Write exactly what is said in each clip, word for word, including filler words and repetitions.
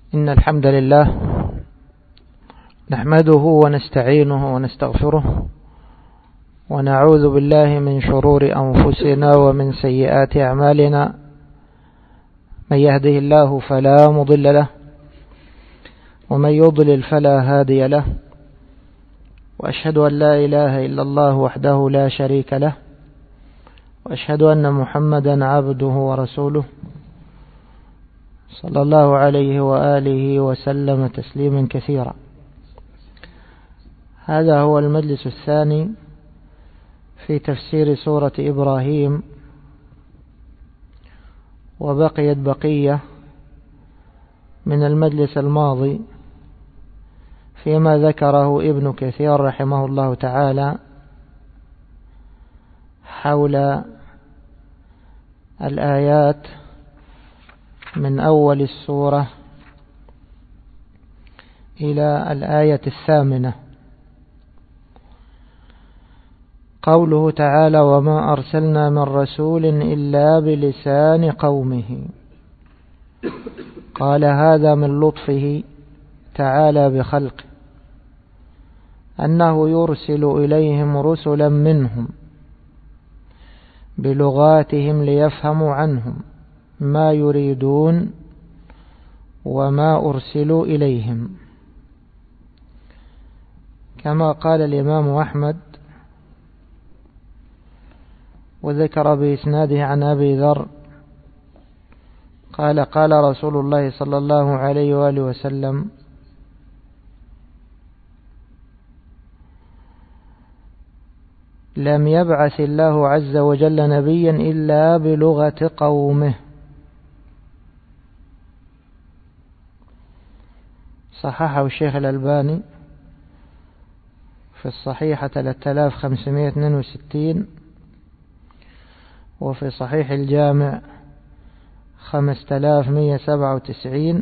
إن الحمد لله نحمده ونستعينه ونستغفره ونعوذ بالله من شرور أنفسنا ومن سيئات أعمالنا. من يهده الله فلا مضل له ومن يضلل فلا هادي له، وأشهد أن لا إله إلا الله وحده لا شريك له، وأشهد أن محمدا عبده ورسوله صلى الله عليه وآله وسلم تسليما كثيرا. هذا هو المجلس الثاني في تفسير سورة إبراهيم، وبقيت بقية من المجلس الماضي فيما ذكره ابن كثير رحمه الله تعالى حول الآيات من أول السورة إلى الآية الثامنة. قوله تعالى: وما أرسلنا من رسول إلا بلسان قومه. قال هذا من لطفه تعالى بخلقه، أنه يرسل إليهم رسلا منهم بلغاتهم ليفهموا عنهم ما يريدون وما أرسلوا إليهم، كما قال الإمام أحمد وذكر بإسناده عن أبي ذر قال: قال رسول الله صلى الله عليه وآله وسلم: لم يبعث الله عز وجل نبيا إلا بلغة قومه. صححه الشيخ الألباني في الصحيحة ثلاثة آلاف وخمسمائة واثنين وستين، وفي صحيح الجامع خمسة آلاف ومائة وسبعة وتسعين،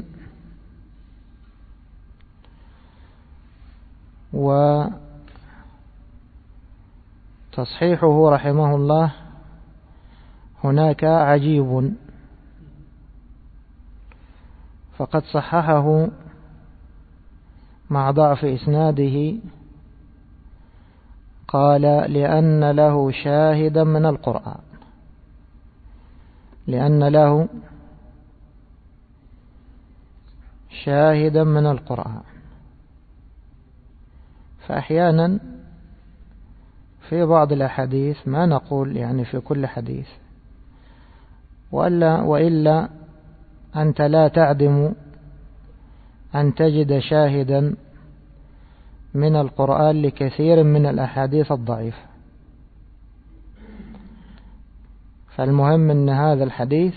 وتصحيحه رحمه الله هناك عجيب، فقد صححه مع ضعف إسناده. قال: لأن له شاهدا من القرآن، لأن له شاهدا من القرآن. فأحيانا في بعض الأحاديث، ما نقول يعني في كل حديث، وإلا, وإلا أنت لا تعدم أن تجد شاهدا من القرآن لكثير من الأحاديث الضعيفة. فالمهم أن هذا الحديث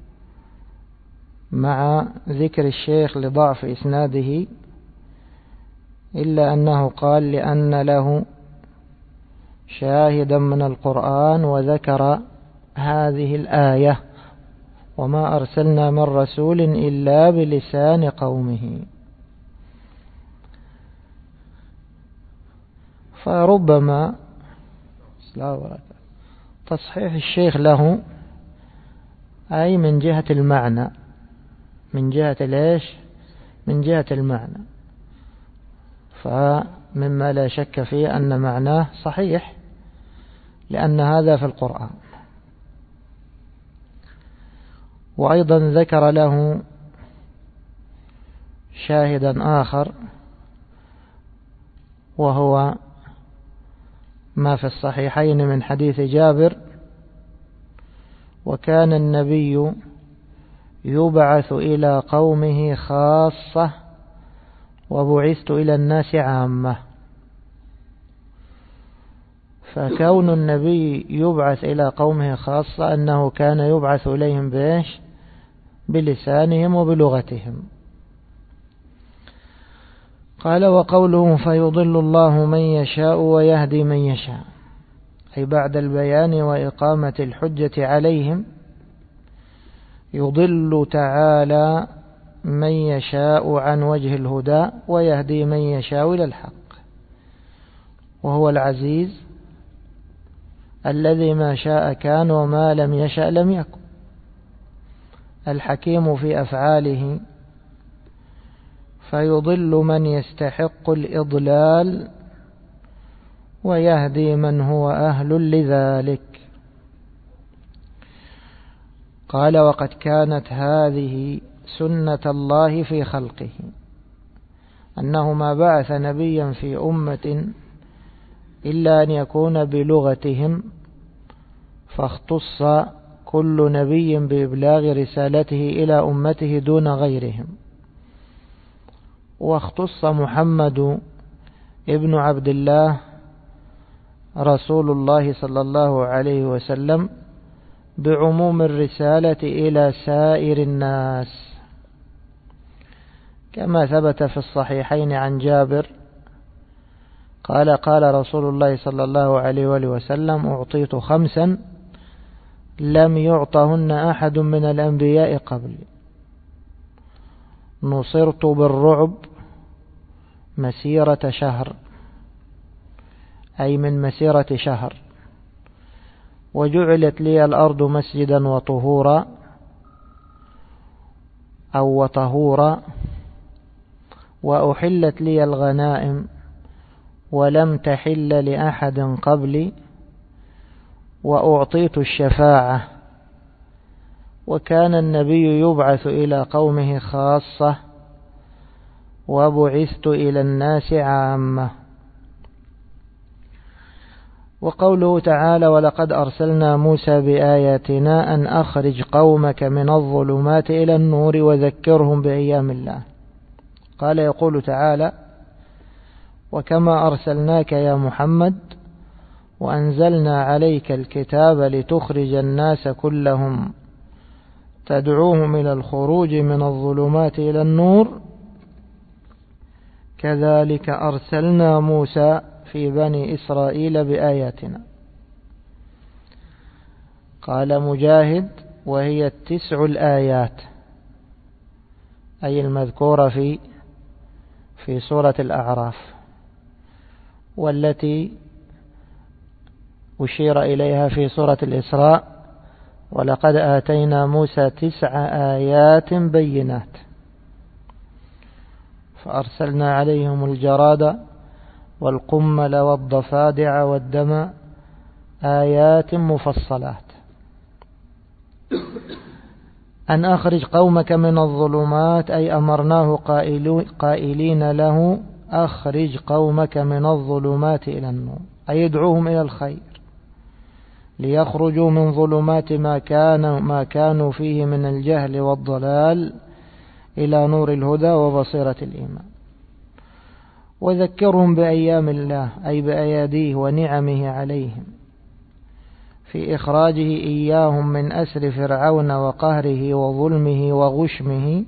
مع ذكر الشيخ لضعف إسناده، إلا أنه قال: لأن له شاهدا من القرآن، وذكر هذه الآية: وما أرسلنا من رسول إلا بلسان قومه. فربما تصحيح الشيخ له أي من جهة المعنى، من جهة ليش من جهة المعنى، فمما لا شك فيه أن معناه صحيح، لأن هذا في القرآن. وأيضا ذكر له شاهدا آخر، وهو ما في الصحيحين من حديث جابر: وكان النبي يبعث إلى قومه خاصة وبعثت إلى الناس عامة. فكون النبي يبعث إلى قومه خاصة أنه كان يبعث إليهم بإيش؟ بلسانهم وبلغتهم. قال: وقوله فيضل الله من يشاء ويهدي من يشاء، أي بعد البيان وإقامة الحجة عليهم يضل تعالى من يشاء عن وجه الهدى ويهدي من يشاء إلى الحق، وهو العزيز الذي ما شاء كان وما لم يشأ لم يكن، الحكيم في أفعاله فيضل من يستحق الإضلال ويهدي من هو أهل لذلك. قال: وقد كانت هذه سنة الله في خلقه، أنه ما بعث نبيا في أمة إلا أن يكون بلغتهم، فاختص كل نبي بإبلاغ رسالته إلى أمته دون غيرهم. واختص محمد ابن عبد الله رسول الله صلى الله عليه وسلم بعموم الرسالة إلى سائر الناس، كما ثبت في الصحيحين عن جابر قال: قال رسول الله صلى الله عليه وآله وسلم: أعطيت خمسا لم يعطهن أحد من الأنبياء قبلي: نصرت بالرعب مسيرة شهر، أي من مسيرة شهر، وجعلت لي الأرض مسجدا وطهورا أو وطهورا، وأحلت لي الغنائم ولم تحل لأحد قبلي، وأعطيت الشفاعة، وكان النبي يبعث إلى قومه خاصة، وبعثت إلى الناس عامة. وقوله تعالى: ولقد أرسلنا موسى بآياتنا أن أخرج قومك من الظلمات إلى النور وذكرهم بأيام الله. قال يقول تعالى: وكما أرسلناك يا محمد وأنزلنا عليك الكتاب لتخرج الناس كلهم تدعوهم إلى الخروج من الظلمات إلى النور، كذلك أرسلنا موسى في بني إسرائيل بآياتنا. قال مجاهد: وهي التسع الآيات، أي المذكورة في في سورة الأعراف، والتي أشير إليها في سورة الإسراء: ولقد آتينا موسى تسع آيات بينات، فأرسلنا عليهم الجراد والقمل والضفادع والدم آيات مفصلات. أن أخرج قومك من الظلمات، أي أمرناه قائلين له: أخرج قومك من الظلمات إلى النور، أي يدعوهم إلى الخير، ليخرجوا من ظلمات ما كان ما كانوا فيه من الجهل والضلال إلى نور الهدى وبصيرة الإيمان. وذكرهم بأيام الله، أي بأياديه ونعمه عليهم في إخراجه إياهم من أسر فرعون وقهره وظلمه وغشمه،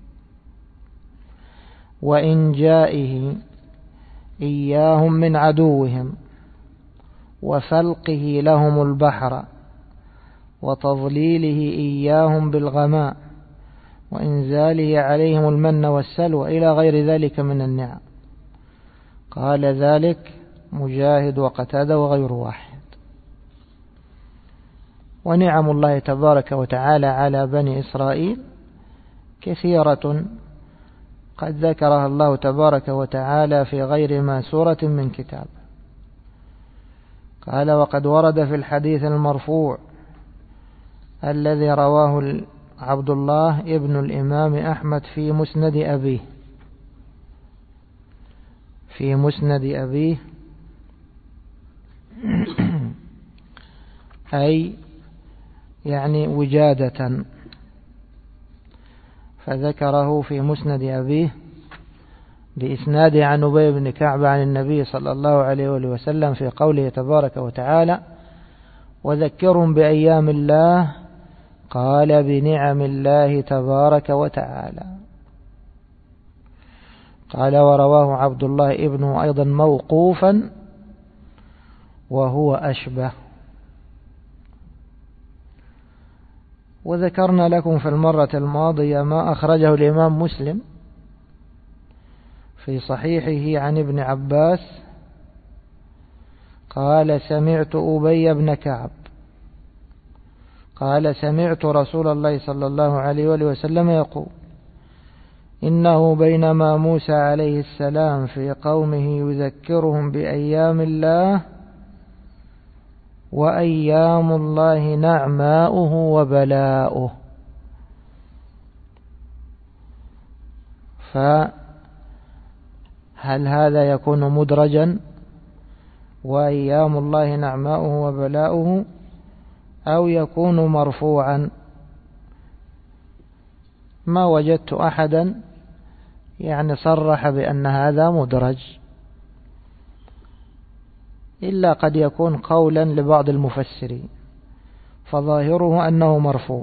وإنجائه إياهم من عدوهم، وفلقه لهم البحر، وتضليله إياهم بالغماء، وإنزاله عليهم المن والسلوى، إلى غير ذلك من النعم. قال ذلك مجاهد وقتادة وغير واحد. ونعم الله تبارك وتعالى على بني إسرائيل كثيرة قد ذكرها الله تبارك وتعالى في غير ما سورة من كتاب. قال: وقد ورد في الحديث المرفوع الذي رواه عبد الله ابن الإمام أحمد في مسند أبيه في مسند أبيه أي يعني وجادة، فذكره في مسند أبيه بإسناد عن أبي بن كعب عن النبي صلى الله عليه وسلم في قوله تبارك وتعالى: وذكرهم بأيام الله، قال: بنعم الله تبارك وتعالى. قال: ورواه عبد الله ابنه أيضا موقوفا وهو أشبه. وذكرنا لكم في المرة الماضية ما أخرجه الإمام مسلم في صحيحه عن ابن عباس قال: سمعت أبي بن كعب قال: سمعت رسول الله صلى الله عليه وسلم يقول: إنه بينما موسى عليه السلام في قومه يذكرهم بأيام الله وأيام الله نعماؤه وبلاؤه. فهل هذا يكون مدرجا وأيام الله نعماؤه وبلاؤه، أو يكون مرفوعا؟ ما وجدت أحدا يعني صرح بأن هذا مدرج، إلا قد يكون قولا لبعض المفسرين، فظاهره أنه مرفوع،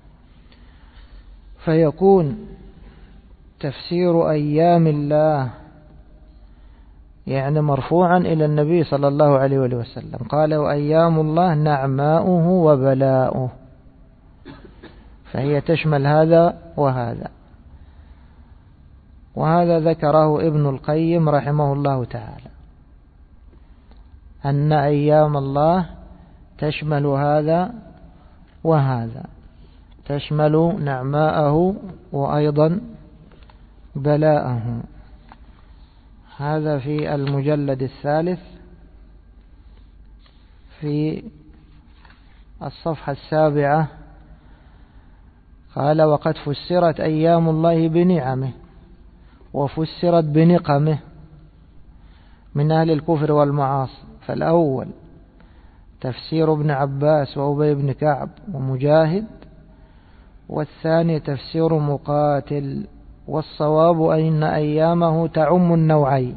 فيكون تفسير أيام الله يعني مرفوعا إلى النبي صلى الله عليه وسلم، قال وأيام الله نعماؤه وبلاؤه، فهي تشمل هذا وهذا. وهذا ذكره ابن القيم رحمه الله تعالى، أن أيام الله تشمل هذا وهذا، تشمل نعماءه وأيضا بلاءه. هذا في المجلد الثالث في الصفحة السابعة. قال وقد فسرت أيام الله بنعمه وفسرت بنقمه من أهل الكفر والمعاصي. فالأول تفسير ابن عباس وأبي بن كعب ومجاهد، والثاني تفسير مقاتل. والصواب أن أيامه تعم النوعين،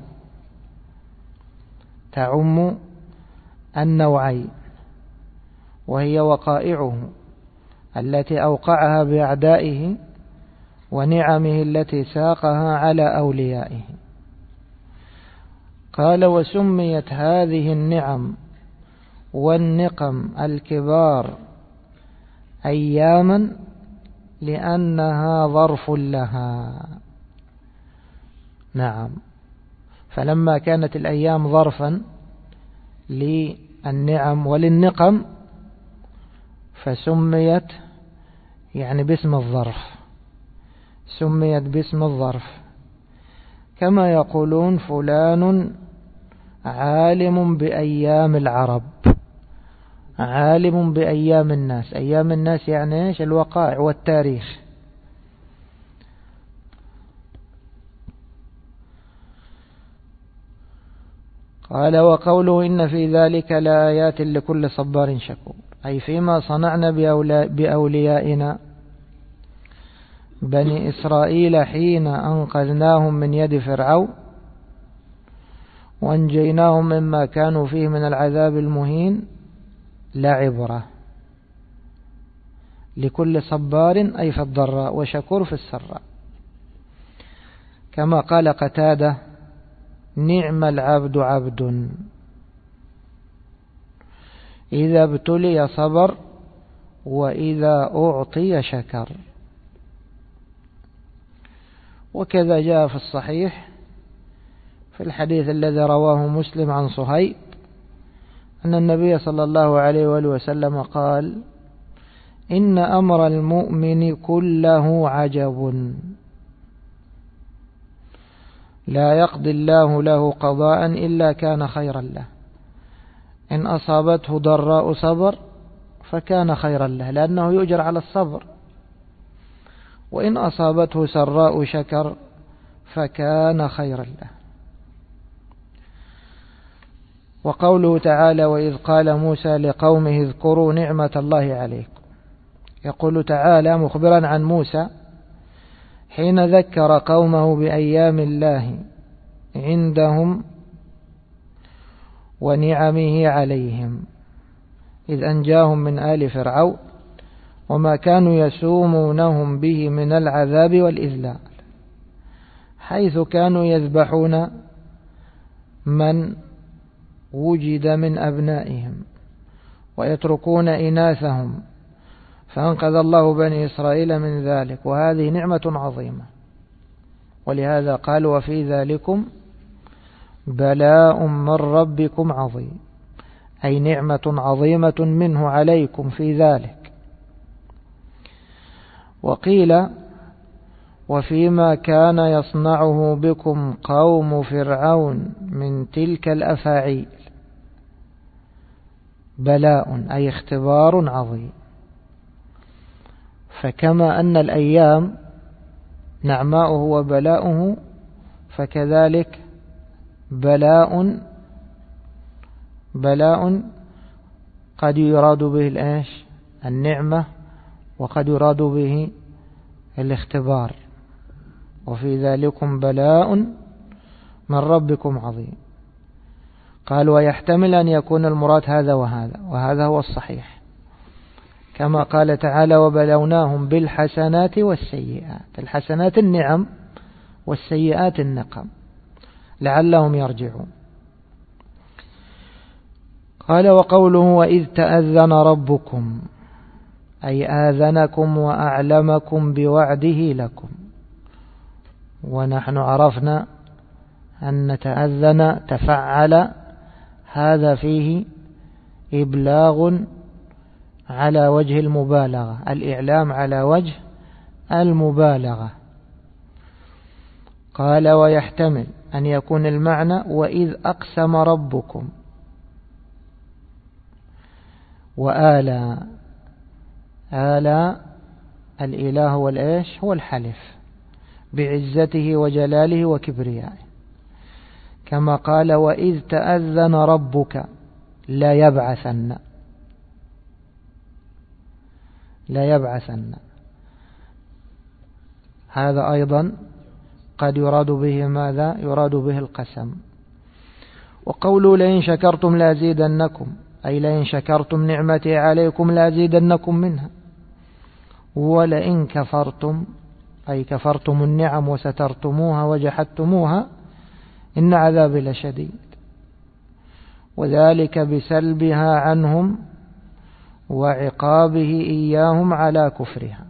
تعم النوعين، وهي وقائعه التي أوقعها بأعدائه ونعمه التي ساقها على أوليائه. قال وسميت هذه النعم والنقم الكبار أياما لأنها ظرف لها. نعم، فلما كانت الأيام ظرفا للنعم وللنقم فسميت يعني باسم الظرف، سميت باسم الظرف، كما يقولون فلان عالم بأيام العرب، عالم بأيام الناس. أيام الناس يعني إيش؟ الوقائع والتاريخ. قال وقوله إن في ذلك لآيات لكل صبار شكور، أي فيما صنعنا بأوليائنا بني إسرائيل حين أنقذناهم من يد فرعون وانجيناهم مما كانوا فيه من العذاب المهين لعبرة لكل صبار، أي في الضراء، وشكور في السراء. كما قال قتادة نعم العبد عبد إذا ابتلي صبر وإذا أعطي شكر. وكذا جاء في الصحيح في الحديث الذي رواه مسلم عن صهيب أن النبي صلى الله عليه وآله وسلم قال إن أمر المؤمن كله عجب لا يقضي الله له قضاء إلا كان خيرا له، إن أصابته ضراء صبر فكان خيرا له لأنه يؤجر على الصبر، وإن أصابته سراء شكر فكان خيرا له. وقوله تعالى وإذ قال موسى لقومه اذكروا نعمة الله عليكم، يقول تعالى مخبرا عن موسى حين ذكر قومه بأيام الله عندهم ونعمه عليهم إذ أنجاهم من آل فرعون وما كانوا يسومونهم به من العذاب والإذلال، حيث كانوا يذبحون من وجد من أبنائهم ويتركون إناثهم، فأنقذ الله بني إسرائيل من ذلك، وهذه نعمة عظيمة. ولهذا قال وفي ذلكم بلاء من ربكم عظيم، أي نعمة عظيمة منه عليكم في ذلك. وقيل وفيما كان يصنعه بكم قوم فرعون من تلك الأفاعيل بلاء أي اختبار عظيم. فكما أن الأيام نعماؤه وبلاؤه، فكذلك بلاء بلاء قد يراد به الإيش النعمة، وقد يراد به الاختبار. وفي ذلكم بلاء من ربكم عظيم. قال ويحتمل أن يكون المراد هذا وهذا، وهذا هو الصحيح، كما قال تعالى وبلوناهم بالحسنات والسيئات. الحسنات النعم والسيئات النقم لعلهم يرجعون. قال وقوله وإذ تأذن ربكم أي آذنكم وأعلمكم بوعده لكم. ونحن عرفنا أن تأذن تفعل هذا فيه إبلاغ على وجه المبالغة، الإعلام على وجه المبالغة. قال ويحتمل أن يكون المعنى وإذ أقسم ربكم، وآلى آلى الإله هو الإيش هو الحلف بعزته وجلاله وكبريائه، كما قال وإذ تأذن ربك لا يبعثن لا يبعثن. هذا أيضا قد يراد به ماذا؟ يراد به القسم. وقولوا لئن شكرتم لأزيدنكم أي لئن شكرتم نعمتي عليكم لأزيدنكم منها، ولئن كفرتم أي كفرتم النعم وسترتموها وجحدتموها إن عذابي لشديد، وذلك بسلبها عنهم وعقابه إياهم على كفرها.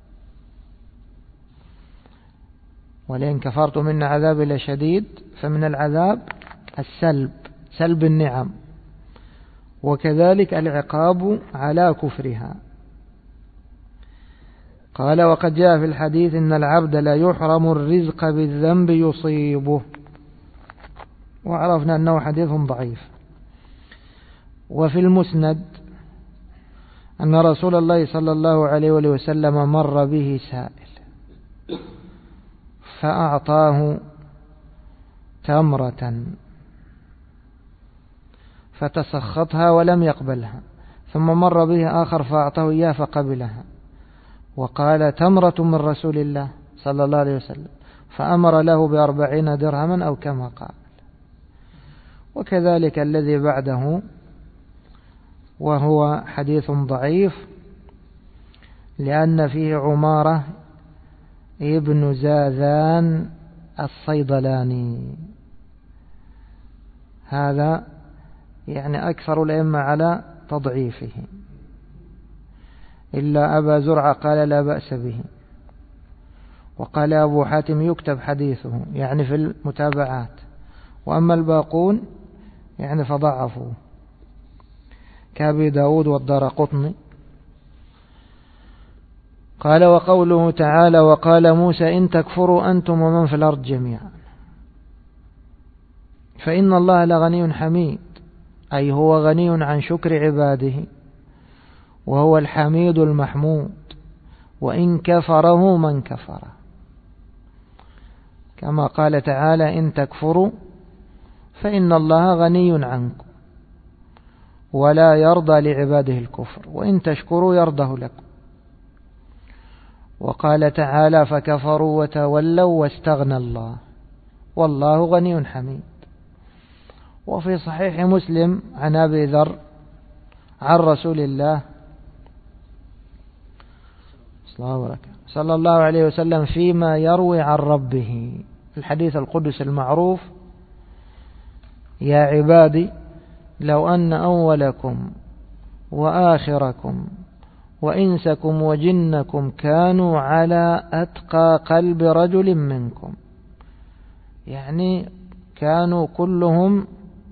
ولئن كفرتم إن عذابي لشديد، فمن العذاب السلب، سلب النعم، وكذلك العقاب على كفرها. قال وقد جاء في الحديث إن العبد لا يحرم الرزق بالذنب يصيبه، وعرفنا أنه حديث ضعيف. وفي المسند أن رسول الله صلى الله عليه وسلم مر به سائل فأعطاه تمرة فتسخطها ولم يقبلها، ثم مر به آخر فأعطاه إياه فقبلها، وقال تمرة من رسول الله صلى الله عليه وسلم، فأمر له بأربعين درهما أو كما قال. وكذلك الذي بعده وهو حديث ضعيف، لأن فيه عمارة ابن زاذان الصيدلاني، هذا يعني أكثر الأئمة على تضعيفه، إلا أبا زرعة قال لا بأس به، وقال أبو حاتم يكتب حديثه يعني في المتابعات، وأما الباقون يعني فضعفوا كأبي داود والدارقطني. قال وقوله تعالى وقال موسى إن تكفروا أنتم ومن في الأرض جميعا فإن الله لغني حميد، أي هو غني عن شكر عباده وهو الحميد المحمود، وإن كفره من كفره، كما قال تعالى إن تكفروا فإن الله غني عنكم ولا يرضى لعباده الكفر، وإن تشكروا يرضه لكم. وقال تعالى فكفروا وتولوا واستغنى الله والله غني حميد. وفي صحيح مسلم عن أبي ذر عن رسول الله صلى الله عليه وسلم فيما يروي عن ربه، الحديث القدس المعروف يا عبادي لو أن أولكم وآخركم وإنسكم وجنكم كانوا على أتقى قلب رجل منكم، يعني كانوا كلهم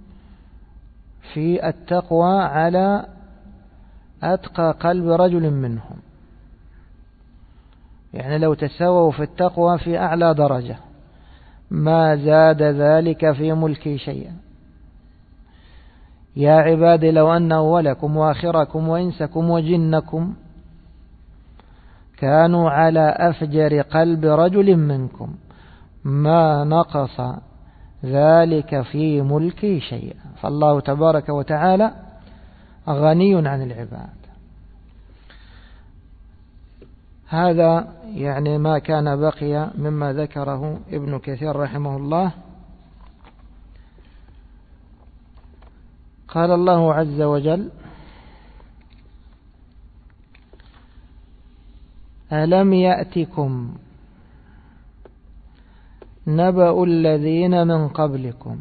في التقوى على أتقى قلب رجل منهم، يعني لو تساووا في التقوى في أعلى درجة ما زاد ذلك في ملكي شيئا. يا عبادي لو أن أولكم وآخركم وإنسكم وجنكم كانوا على أفجر قلب رجل منكم ما نقص ذلك في ملكي شيئا. فالله تبارك وتعالى غني عن العباد. هذا يعني ما كان بقي مما ذكره ابن كثير رحمه الله. قال الله عز وجل: ألم يأتكم نبأ الذين من قبلكم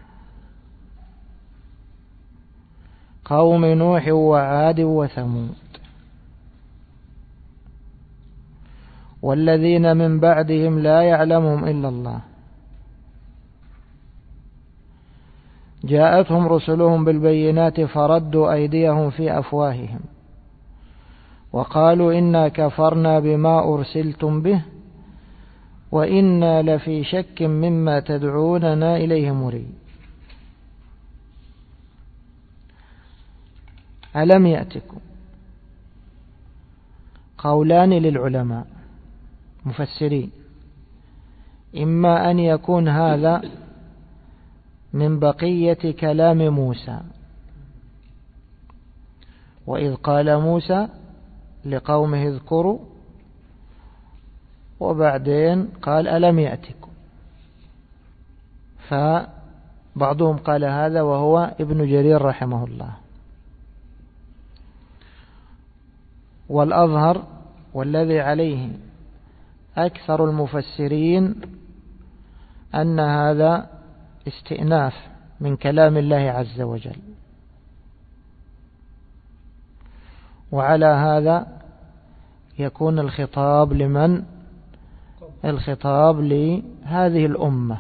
قوم نوح وعاد وثمود والذين من بعدهم لا يعلمهم إلا الله جاءتهم رسلهم بالبينات فردوا أيديهم في أفواههم وقالوا إنا كفرنا بما أرسلتم به وإنا لفي شك مما تدعوننا إليه مريب. ألم يأتكم قولان للعلماء مفسرين، إما أن يكون هذا من بقية كلام موسى، وإذ قال موسى لقومه اذكروا، وبعدين قال ألم يأتكم، فبعضهم قال هذا وهو ابن جرير رحمه الله. والأظهر والذي عليه أكثر المفسرين أن هذا استئناف من كلام الله عز وجل، وعلى هذا يكون الخطاب لمن؟ الخطاب لهذه الأمة،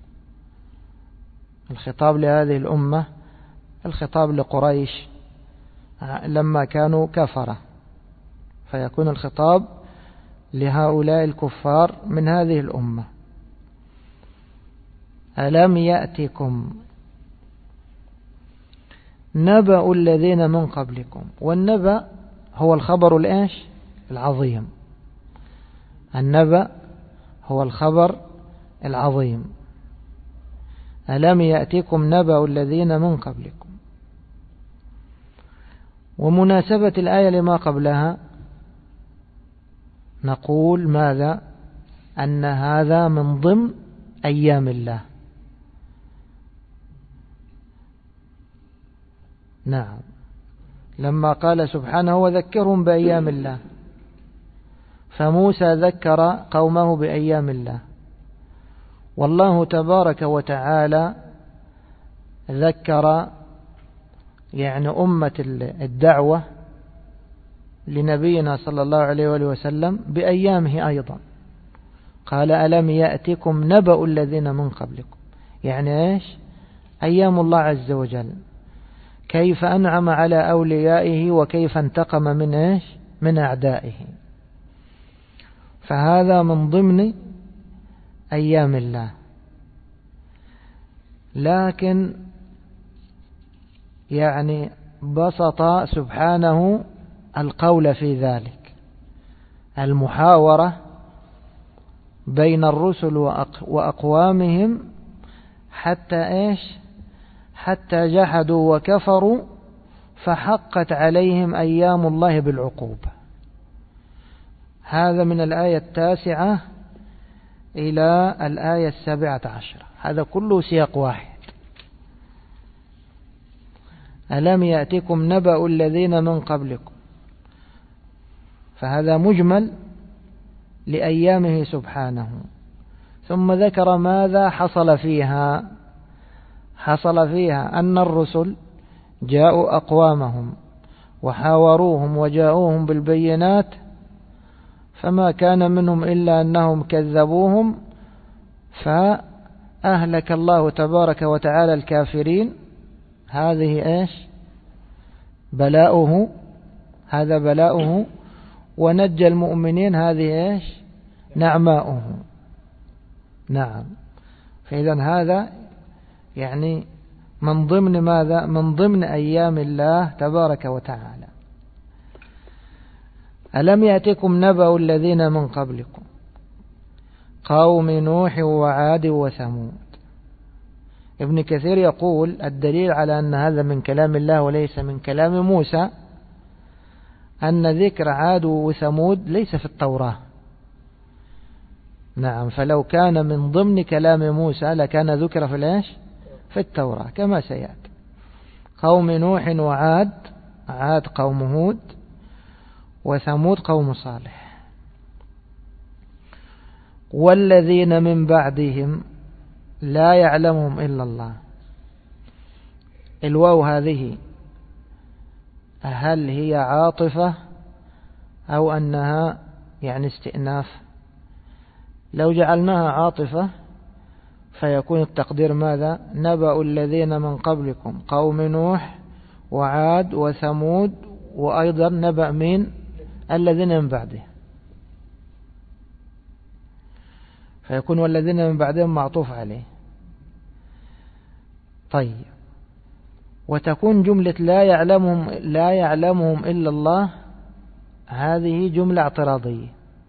الخطاب لهذه الأمة، الخطاب لقريش لما كانوا كفرة، فيكون الخطاب لهؤلاء الكفار من هذه الأمة. ألم يأتكم نبأ الذين من قبلكم، والنبأ هو الخبر الإيش؟ العظيم. النبأ هو الخبر العظيم. ألم يأتكم نبأ الذين من قبلكم. ومناسبة الآية لما قبلها نقول ماذا؟ أن هذا من ضمن أيام الله. نعم، لما قال سبحانه وذكرهم بأيام الله، فموسى ذكر قومه بأيام الله، والله تبارك وتعالى ذكر يعني أمة الدعوة لنبينا صلى الله عليه وآله وسلم بأيامه أيضا. قال ألم يأتكم نبأ الذين من قبلكم، يعني إيش؟ أيام الله عز وجل، كيف أنعم على أوليائه وكيف انتقم من إيش؟ من أعدائه. فهذا من ضمن أيام الله، لكن يعني بسط سبحانه القول في ذلك، المحاورة بين الرسل وأقوامهم حتى إيش؟ حتى جحدوا وكفروا فحقت عليهم أيام الله بالعقوبة. هذا من الآية التاسعة إلى الآية السابعة عشر، هذا كله سياق واحد. ألم يأتكم نبأ الذين من قبلكم، فهذا مجمل لأيامه سبحانه، ثم ذكر ماذا حصل فيها. حصل فيها أن الرسل جاءوا أقوامهم وحاوروهم وجاءوهم بالبينات، فما كان منهم إلا أنهم كذبوهم فأهلك الله تبارك وتعالى الكافرين. هذه إيش؟ بلاؤه، هذا بلاؤه. ونجى المؤمنين، هذه إيش؟ نعماؤه. نعم. فإذا هذا يعني من ضمن ماذا؟ من ضمن أيام الله تبارك وتعالى. ألم يأتكم نبأ الذين من قبلكم قوم نوح وعاد وثمود. ابن كثير يقول الدليل على أن هذا من كلام الله وليس من كلام موسى أن ذكر عاد وثمود ليس في التوراة. نعم. فلو كان من ضمن كلام موسى لكان ذكر في الإيش؟ في التوراة كما سيأتي. قوم نوح وعاد، عاد قوم هود، وثمود قوم صالح. والذين من بعدهم لا يعلمهم إلا الله. الواو هذه هل هي عاطفة أو أنها يعني استئناف؟ لو جعلناها عاطفة فيكون التقدير ماذا؟ نبأ الذين من قبلكم قوم نوح وعاد وثمود، وأيضا نبأ من الذين من بعدهم، فيكون والذين من بعدهم معطوف عليه. طيب، وتكون جملة لا يعلمهم لا يعلمهم إلا الله هذه جملة اعتراضية.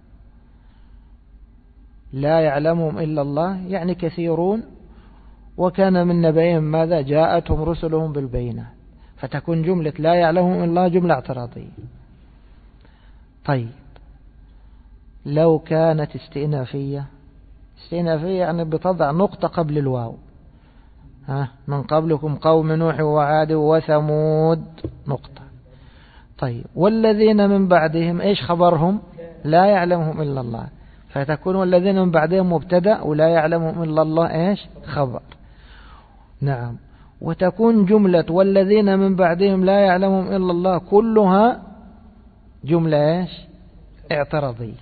لا يعلمهم إلا الله يعني كثيرون، وكان من نبيهم ماذا؟ جاءتهم رسلهم بالبينات، فتكون جملة لا يعلمهم إلا الله جملة اعتراضية. طيب، لو كانت استئنافية، استئنافية يعني بتضع نقطة قبل الواو. ها، من قبلكم قوم نوح وعاد وثمود نقطة. طيب، والذين من بعدهم ايش خبرهم؟ لا يعلمهم إلا الله، فتكون والذين من بعدهم مبتدأ ولا يعلمهم إلا الله ايش؟ خبر. نعم. وتكون جملة والذين من بعدهم لا يعلمهم إلا الله كلها جملة ايش؟ اعتراضية.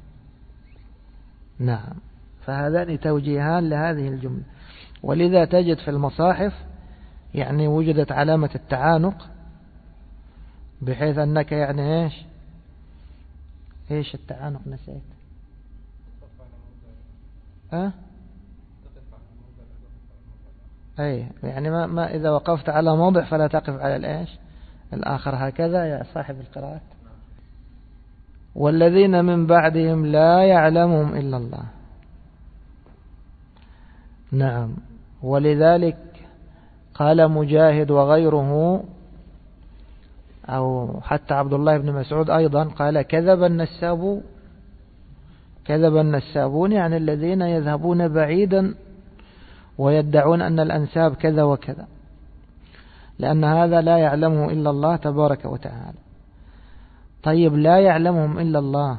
نعم. فهذان توجيهان لهذه الجملة، ولذا تجد في المصاحف يعني وجدت علامة التعانق، بحيث أنك يعني ايش ايش التعانق؟ نسيت. أه؟ أي يعني ما, ما إذا وقفت على موضع فلا تقف على الإيش الآخر، هكذا يا صاحب القراءات. والذين من بعدهم لا يعلمهم إلا الله. نعم. ولذلك قال مجاهد وغيره، أو حتى عبد الله بن مسعود أيضا قال كذب النساب كذب النسابون، يعني الذين يذهبون بعيدا ويدعون أن الأنساب كذا وكذا، لأن هذا لا يعلمه إلا الله تبارك وتعالى. طيب، لا يعلمهم إلا الله،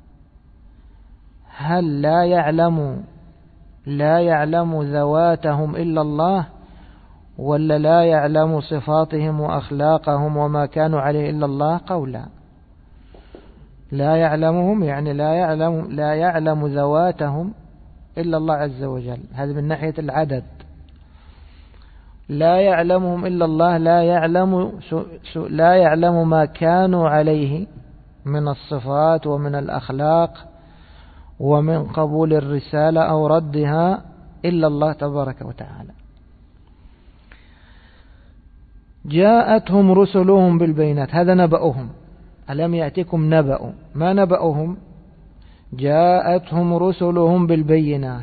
هل لا يعلم لا يعلم ذواتهم إلا الله، ولا لا يعلم صفاتهم وأخلاقهم وما كانوا عليه إلا الله؟ قولا. لا يعلمهم يعني لا يعلم لا يعلم ذواتهم إلا الله عز وجل، هذا من ناحية العدد. لا يعلمهم إلا الله لا يعلم لا يعلم ما كانوا عليه من الصفات ومن الأخلاق ومن قبول الرسالة أو ردها إلا الله تبارك وتعالى. جاءتهم رسلهم بالبينات، هذا نبأهم. ألم يأتكم نبأ، ما نبأهم؟ جاءتهم رسلهم بالبينات.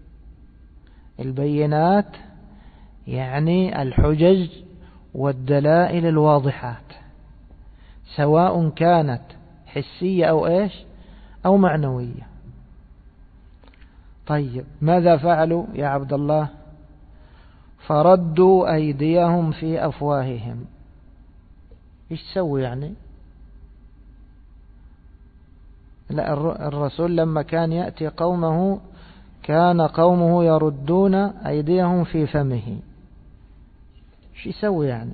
البينات يعني الحجج والدلائل الواضحات، سواء كانت حسية أو إيش أو معنوية. طيب، ماذا فعلوا يا عبد الله؟ فردوا أيديهم في أفواههم. إيش سووا يعني؟ لا، الرسول لما كان يأتي قومه كان قومه يردون أيديهم في فمه. إيش يسوي يعني؟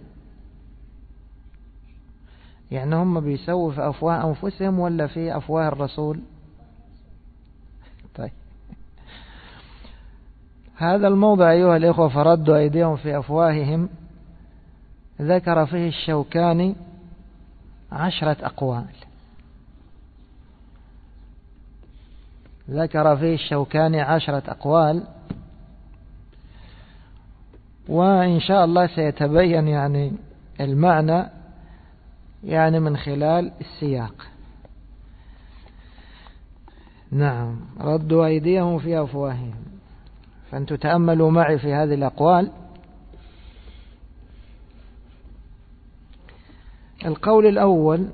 يعني هم بيسووا في أفواه أنفسهم ولا في أفواه الرسول؟ طيب، هذا الموضع أيها الإخوة فردوا أيديهم في أفواههم ذكر فيه الشوكاني عشرة أقوال. ذكر فيه الشوكاني عشرة أقوال، وإن شاء الله سيتبين يعني المعنى يعني من خلال السياق. نعم، ردوا أيديهم في أفواههم. فأنتم تأملوا معي في هذه الأقوال. القول الأول: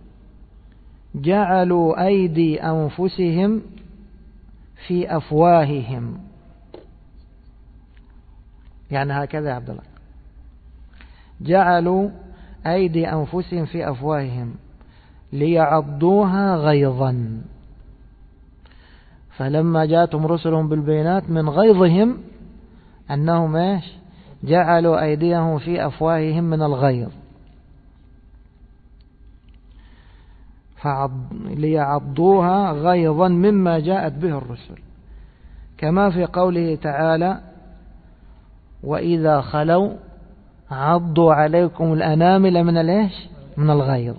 جعلوا أيدي أنفسهم في أفواههم. يعني هكذا يا عبد الله، جعلوا أيدي أنفسهم في أفواههم ليعضوها غيظا، فلما جاءتهم رسلهم بالبينات من غيظهم أنهم إيش؟ جعلوا أيديهم في أفواههم من الغيظ، ليعضوها غيظا مما جاءت به الرسل، كما في قوله تعالى: وإذا خلوا عضوا عليكم الأنامل من الإيش؟ من الغيظ.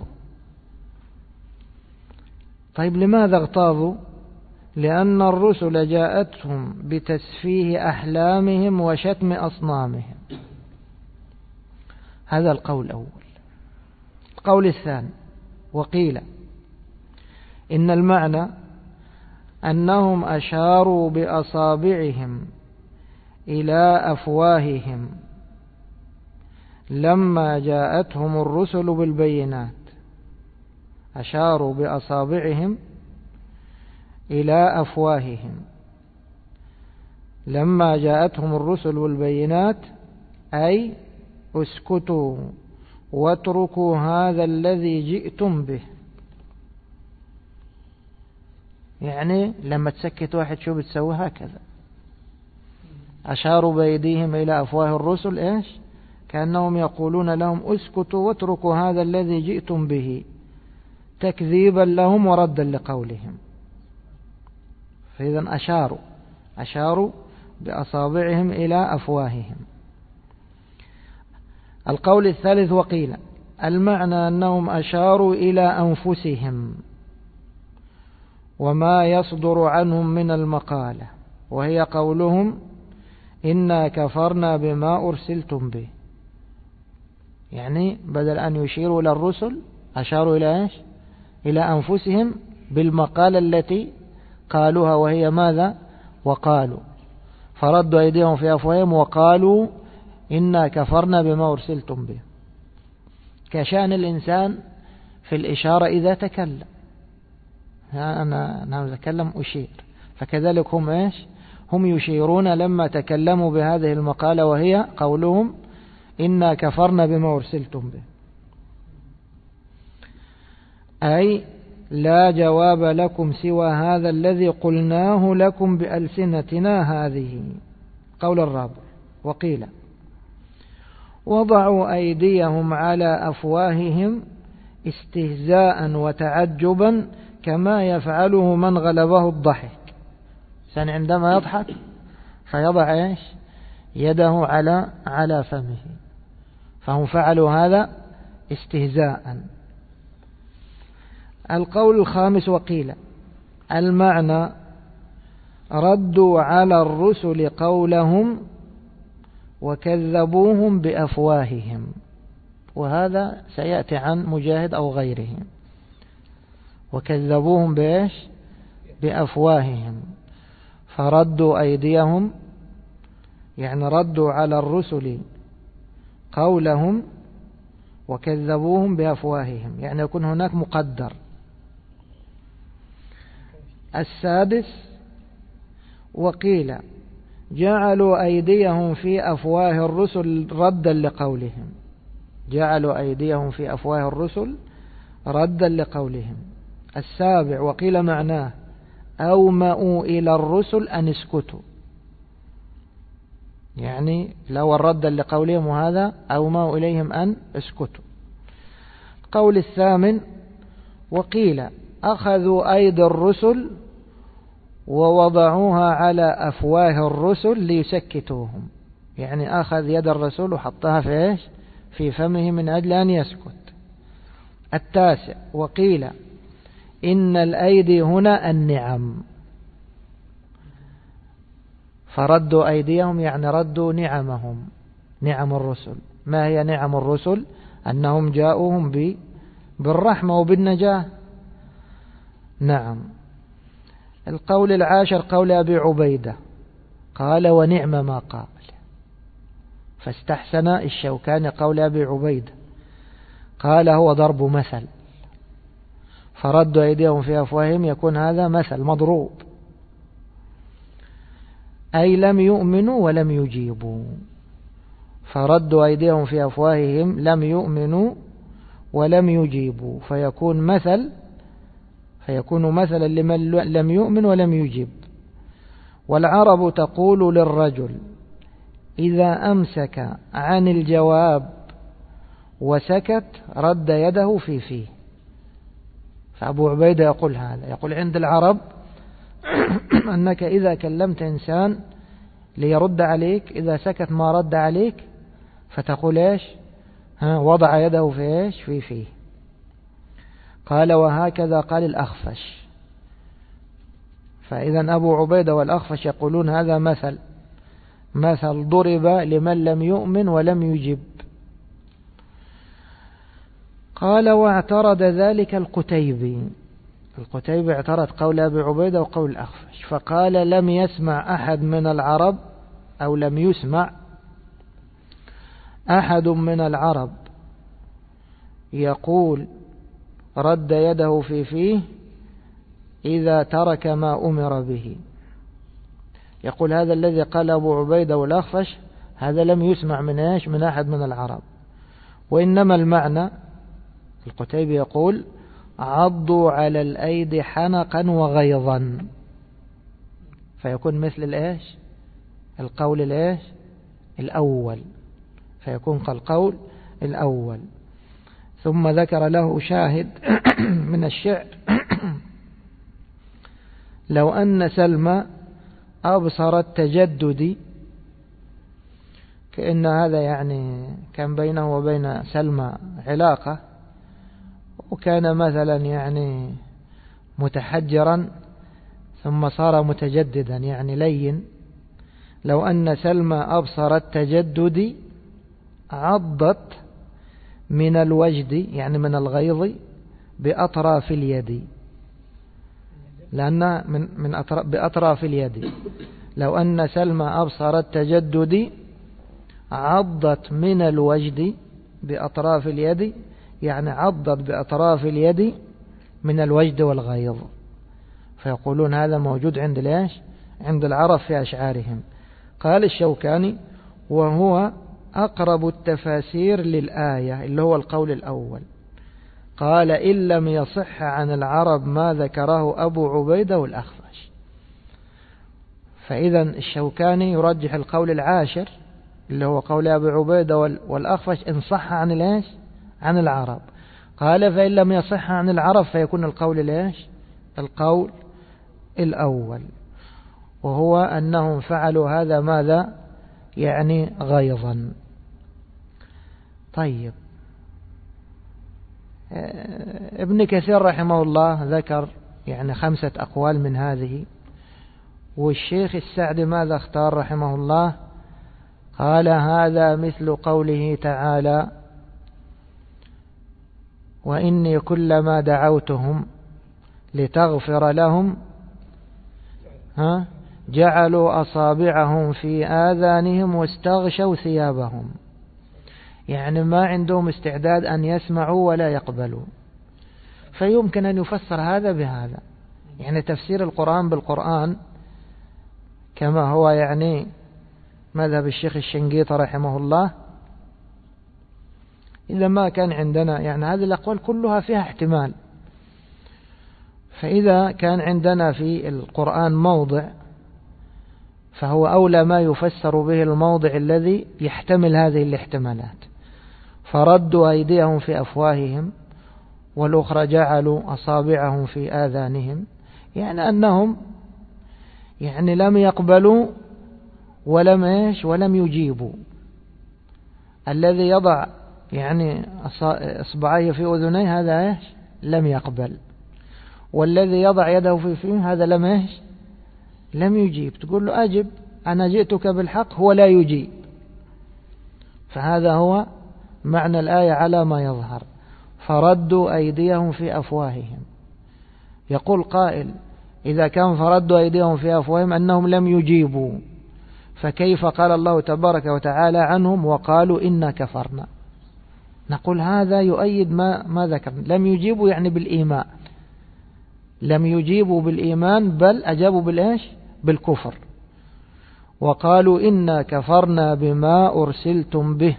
طيب لماذا اغتاظوا؟ لأن الرسل جاءتهم بتسفيه أحلامهم وشتم أصنامهم. هذا القول الأول. القول الثاني: وقيل إن المعنى أنهم أشاروا بأصابعهم إلى أفواههم لما جاءتهم الرسل بالبينات، أشاروا بأصابعهم إلى أفواههم لما جاءتهم الرسل بالبينات، أي اسكتوا واتركوا هذا الذي جئتم به. يعني لما تسكت واحد شو بتسوي؟ هكذا. أشاروا بأيديهم إلى أفواه الرسل إيش؟ كأنهم يقولون لهم اسكتوا واتركوا هذا الذي جئتم به، تكذيبا لهم وردا لقولهم. فإذا أشاروا أشاروا بأصابعهم إلى أفواههم. القول الثالث: وقيل المعنى أنهم أشاروا إلى أنفسهم وما يصدر عنهم من المقالة، وهي قولهم: إنا كفرنا بما أرسلتم به. يعني بدل أن يشيروا إلى الرسل أشاروا إلى إيش؟ إلى أنفسهم بالمقالة التي قالوها، وهي ماذا؟ وقالوا، فردوا أيديهم في أفواههم وقالوا: إنا كفرنا بما أرسلتم به. كشأن الإنسان في الإشارة إذا تكلم، أنا أنا أتكلم أشير، فكذلك هم إيش؟ هم يشيرون لما تكلموا بهذه المقالة، وهي قولهم: إنا كفرنا بما أرسلتم به، أي لا جواب لكم سوى هذا الذي قلناه لكم بألسنتنا هذه. قول الرابع: وقيل وضعوا أيديهم على أفواههم استهزاء وتعجبا كما يفعله من غلبه الضحك. سن عندما يضحك فيضع إيش؟ يده على على فمه، فهم فعلوا هذا استهزاء. القول الخامس: وقيل المعنى ردوا على الرسل قولهم وكذبوهم بأفواههم، وهذا سيأتي عن مجاهد أو غيره. وكذبوهم بإيش؟ بأفواههم، فردوا أيديهم يعني ردوا على الرسل قولهم وكذبوهم بأفواههم، يعني يكون هناك مقدر. السادس: وقيل جعلوا أيديهم في أفواه الرسل ردا لقولهم، جعلوا أيديهم في أفواه الرسل ردا لقولهم. السابع: وقيل معناه أومأوا إلى الرسل أن اسكتوا، يعني لو ردا لقولهم، وهذا أومأوا إليهم أن اسكتوا. القول الثامن: وقيل أخذوا أيدي الرسل ووضعوها على أفواه الرسل ليسكتوهم، يعني أخذ يد الرسول وحطها في إيش؟ في فمه من أجل أن يسكت. التاسع: وقيل إن الأيدي هنا النعم، فردوا أيديهم يعني ردوا نعمهم، نعم الرسل. ما هي نعم الرسل؟ أنهم جاءوهم بالرحمة وبالنجاة. نعم. القول العاشر قول أبي عبيدة قال ونعم ما قال، فاستحسن الشوكاني قول أبي عبيدة، قال هو ضرب مثل، فردوا أيديهم في أفواههم يكون هذا مثل مضروب، أي لم يؤمنوا ولم يجيبوا، فردوا أيديهم في أفواههم لم يؤمنوا ولم يجيبوا، فيكون مثل فيكون مثلا لمن لم يؤمن ولم يجيب. والعرب تقول للرجل إذا أمسك عن الجواب وسكت رد يده في فيه. فأبو عبيدة يقول هذا، يقول عند العرب أنك إذا كلمت إنسان ليرد عليك، إذا سكت ما رد عليك فتقول إيش؟ ها وضع يده في إيش؟ في فيه. قال وهكذا قال الأخفش. فإذا أبو عبيدة والأخفش يقولون هذا مثل مثل ضرب لمن لم يؤمن ولم يجب. قال واعترض ذلك القتيبي. القتيبي اعترض قول أبي عبيدة وقول الأخفش، فقال لم يسمع أحد من العرب أو لم يسمع أحد من العرب يقول رد يده في فيه إذا ترك ما أمر به. يقول هذا الذي قال أبو عبيدة والأخفش هذا لم يسمع من إيش؟ من أحد من العرب. وإنما المعنى القتيبي يقول عضوا على الأيدي حنقا وغيظا، فيكون مثل الإيش؟ القول الإيش؟ الأول، فيكون كالقول الأول. ثم ذكر له شاهد من الشعر لو أن سلمى أبصرت تجددي، كأن هذا يعني كان بينه وبين سلمى علاقة، وكان مثلا يعني متحجرا ثم صار متجددا يعني لين. لو أن سلمى أبصرت تجددي عضت من الوجد يعني من الغيظ بأطراف اليد، لأن من من أطراف بأطراف اليد. لو أن سلمى أبصرت تجددي عضت من الوجد بأطراف اليد، يعني عضت بأطراف اليد من الوجد والغيظ. فيقولون هذا موجود عند ليش؟ عند العرب في أشعارهم. قال الشوكاني وهو أقرب التفاسير للآية اللي هو القول الأول. قال إن لم يصح عن العرب ما ذكره أبو عبيدة والأخفش. فإذا الشوكاني يرجح القول العاشر اللي هو قول أبو عبيدة والأخفش إن صح عن الإيش؟ عن العرب. قال فإن لم يصح عن العرب فيكون القول الإيش؟ القول الأول، وهو أنهم فعلوا هذا ماذا؟ يعني غيظا. طيب، ابن كثير رحمه الله ذكر يعني خمسة أقوال من هذه، والشيخ السعدي ماذا اختار رحمه الله؟ قال هذا مثل قوله تعالى وإني كلما دعوتهم لتغفر لهم ها جعلوا أصابعهم في آذانهم واستغشوا ثيابهم، يعني ما عندهم استعداد أن يسمعوا ولا يقبلوا. فيمكن أن يفسر هذا بهذا، يعني تفسير القرآن بالقرآن كما هو يعني مذهب الشيخ الشنقيطي رحمه الله. إذا ما كان عندنا يعني هذه الأقوال كلها فيها احتمال، فإذا كان عندنا في القرآن موضع فهو أولى ما يفسر به الموضع الذي يحتمل هذه الاحتمالات. فردوا أيديهم في أفواههم والأخرى جعلوا أصابعهم في آذانهم، يعني أنهم يعني لم يقبلوا ولم إيش ولم يجيبوا. الذي يضع يعني إصبعيه في أذنيه هذا إيش لم يقبل، والذي يضع يده في فيه هذا لم إيش لم يجيب. تقول له أجب أنا جئتك بالحق هو لا يجيب. فهذا هو معنى الآية على ما يظهر. فردوا أيديهم في أفواههم. يقول قائل إذا كان فردوا أيديهم في أفواههم أنهم لم يجيبوا، فكيف قال الله تبارك وتعالى عنهم وقالوا إنا كفرنا؟ نقول هذا يؤيد ما, ما ذكرنا. لم يجيبوا يعني بالإيمان، لم يجيبوا بالإيمان بل أجابوا بالإيش؟ بالكفر. وقالوا إنا كفرنا بما أرسلتم به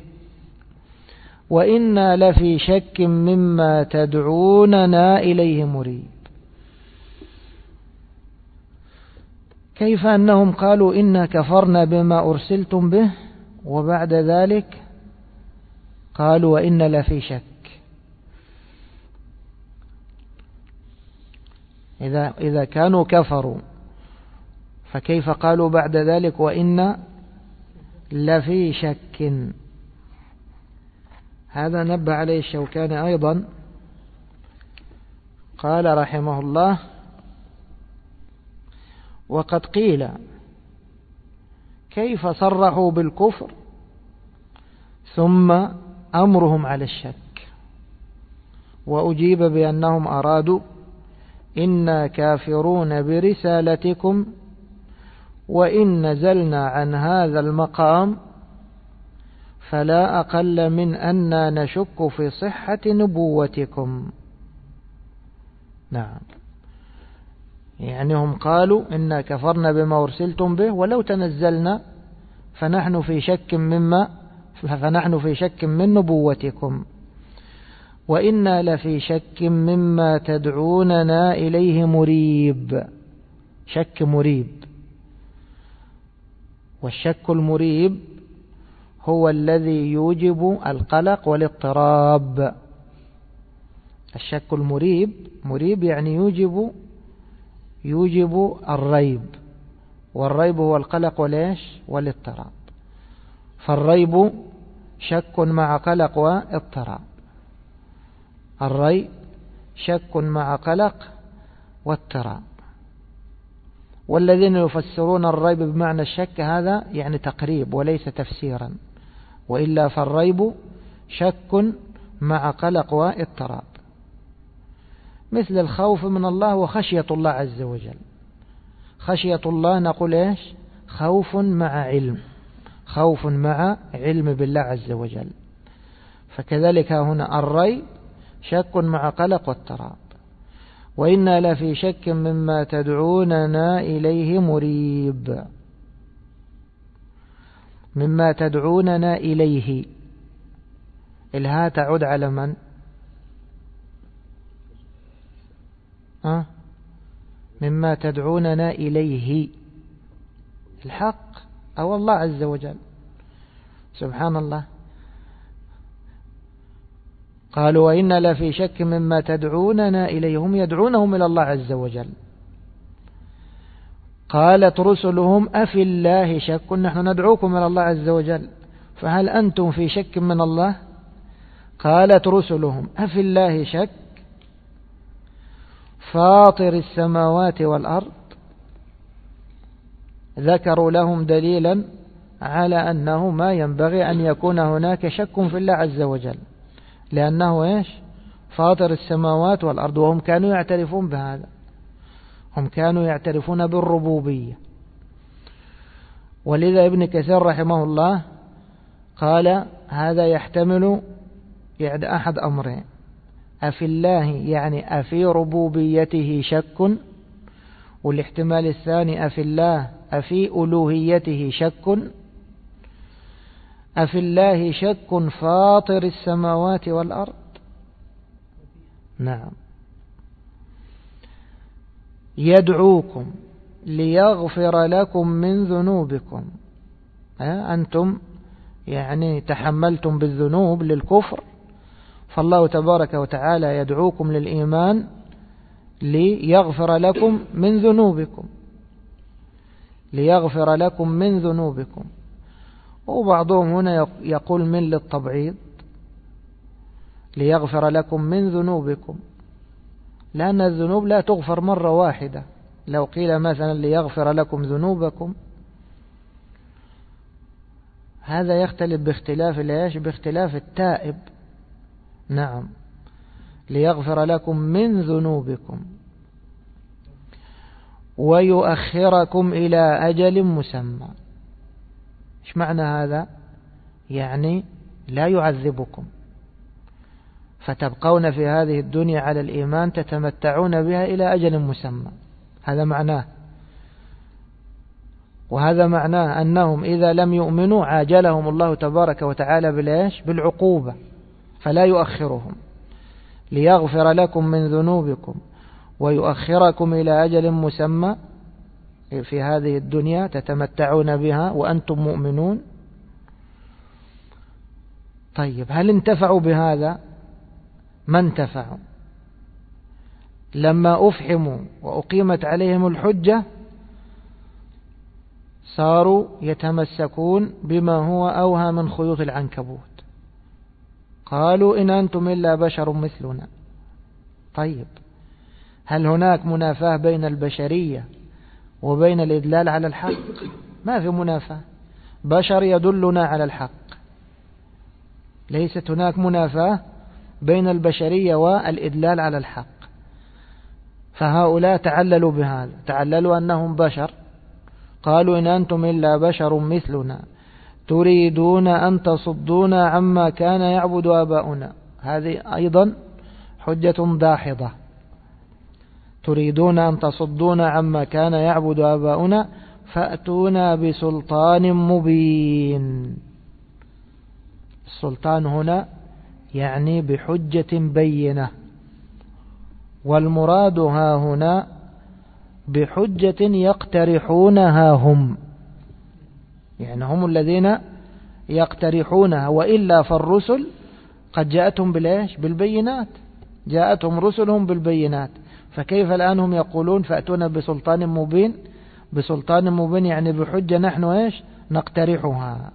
وإنا لفي شك مما تدعوننا إليه مريب. كيف أنهم قالوا إنا كفرنا بما أرسلتم به وبعد ذلك قالوا وإنا لفي شك؟ إذا, إذا كانوا كفروا فكيف قالوا بعد ذلك وإنا لفي شك؟ هذا نبه عليه الشوكاني أيضا، قال رحمه الله وقد قيل كيف صرحوا بالكفر ثم أمرهم على الشك؟ وأجيب بأنهم أرادوا إنا كافرون برسالتكم وإن نزلنا عن هذا المقام فلا أقل من أننا نشك في صحة نبوتكم. نعم، يعني هم قالوا إنا كفرنا بما أرسلتم به ولو تنزلنا فنحن في شك مما فنحن في شك من نبوتكم وإنا لفي شك مما تدعوننا إليه مريب. شك مريب، والشك المريب هو الذي يوجب القلق والاضطراب. الشك المريب، مريب يعني يوجب يوجب الريب، والريب هو القلق وليش والاضطراب. فالريب شك مع قلق واضطراب، الريب شك مع قلق واضطراب. والذين يفسرون الريب بمعنى الشك هذا يعني تقريب وليس تفسيرا، وإلا فالريب شك مع قلق واضطراب، مثل الخوف من الله وخشية الله عز وجل. خشية الله نقول إيش؟ خوف مع علم، خوف مع علم بالله عز وجل. فكذلك هنا الريب شك مع قلق واضطراب. وإنا لفي شك مما تدعوننا إليه مريب. مما تدعوننا إليه، الها تعود على من؟ ها؟ مما تدعوننا إليه الحق أو الله عز وجل. سبحان الله. قالوا وإنا لفي شك مما تدعوننا إليه، هم يدعونهم إلى الله عز وجل. قالت رسلهم أفي الله شك، نحن ندعوكم إلى الله عز وجل فهل أنتم في شك من الله؟ قالت رسلهم أفي الله شك فاطر السماوات والأرض. ذكروا لهم دليلا على أنه ما ينبغي أن يكون هناك شك في الله عز وجل، لأنه إيش؟ فاطر السماوات والأرض، وهم كانوا يعترفون بهذا، هم كانوا يعترفون بالربوبية. ولذا ابن كثير رحمه الله قال هذا يحتمل يعني أحد أمرين: أفي الله يعني أفي ربوبيته شك، والاحتمال الثاني أفي الله أفي ألوهيته شك. أفي الله شك فاطر السماوات والأرض. نعم. يدعوكم ليغفر لكم من ذنوبكم، أنتم يعني تحملتم بالذنوب للكفر، فالله تبارك وتعالى يدعوكم للإيمان ليغفر لكم من ذنوبكم، ليغفر لكم من ذنوبكم. وبعضهم هنا يقول من للتبعيض، ليغفر لكم من ذنوبكم، لأن الذنوب لا تغفر مرة واحدة. لو قيل مثلا ليغفر لكم ذنوبكم هذا يختلف باختلاف ليش؟ باختلاف التائب. نعم، ليغفر لكم من ذنوبكم ويؤخركم إلى أجل مسمى. إيش معنى هذا؟ يعني لا يعذبكم، فتبقون في هذه الدنيا على الإيمان تتمتعون بها إلى أجل مسمى. هذا معناه. وهذا معناه أنهم إذا لم يؤمنوا عاجلهم الله تبارك وتعالى بالإيش؟ بالعقوبة، فلا يؤخرهم. ليغفر لكم من ذنوبكم ويؤخركم إلى أجل مسمى في هذه الدنيا تتمتعون بها وأنتم مؤمنون. طيب، هل انتفعوا بهذا؟ ما انتفعوا. لما أفحموا وأقيمت عليهم الحجة صاروا يتمسكون بما هو أوهى من خيوط العنكبوت. قالوا إن أنتم إلا بشر مثلنا. طيب، هل هناك منافاة بين البشرية وبين الإدلال على الحق؟ ما في منافاة. بشر يدلنا على الحق، ليست هناك منافاة بين البشرية والإدلال على الحق. فهؤلاء تعللوا بهذا، تعللوا أنهم بشر. قالوا إن أنتم إلا بشر مثلنا تريدون أن تصدونا عما كان يعبد آباؤنا. هذه أيضا حجة داحضة. تريدون أن تصدونا عما كان يعبد آباؤنا فأتونا بسلطان مبين. السلطان هنا يعني بحجة بينة، والمراد ها هنا بحجة يقترحونها هم، يعني هم الذين يقترحونها، وإلا فالرسل قد جاءتهم بالإيش؟ بالبينات. جاءتهم رسلهم بالبينات، فكيف الآن هم يقولون فأتونا بسلطان مبين؟ بسلطان مبين يعني بحجة نحن إيش؟ نقترحها.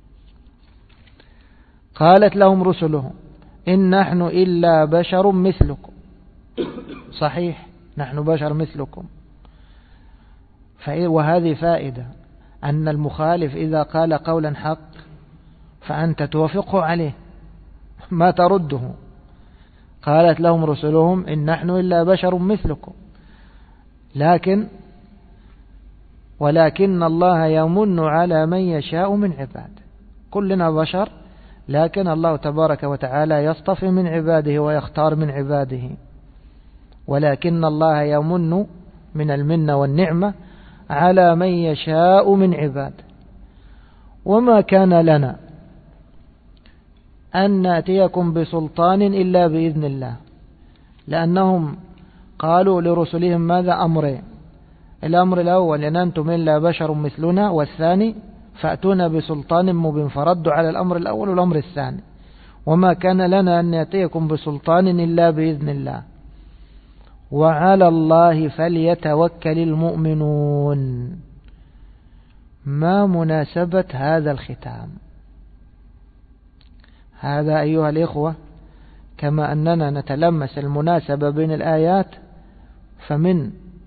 قالت لهم رسلهم إن نحن إلا بشر مثلكم. صحيح، نحن بشر مثلكم. وهذه فائدة، أن المخالف إذا قال قولا حق فأنت توافقه عليه ما ترده. قالت لهم رسلهم إن نحن إلا بشر مثلكم، لكن ولكن الله يمن على من يشاء من عباده. كلنا بشر، لكن الله تبارك وتعالى يصطفي من عباده ويختار من عباده، ولكن الله يمن من المنة والنعمة على من يشاء من عباده. وما كان لنا أن نأتيكم بسلطان إلا بإذن الله، لأنهم قالوا لرسلهم ماذا؟ أمرين. الأمر الأول إن أنتم إلا بشر مثلنا، والثاني فأتونا بسلطان مبين. فردوا على الأمر الأول والأمر الثاني. وما كان لنا أن نأتيكم بسلطان إلا بإذن الله وعلى الله فليتوكل المؤمنون. ما مناسبة هذا الختام؟ هذا أيها الإخوة، كما أننا نتلمس المناسبة بين الآيات، فمن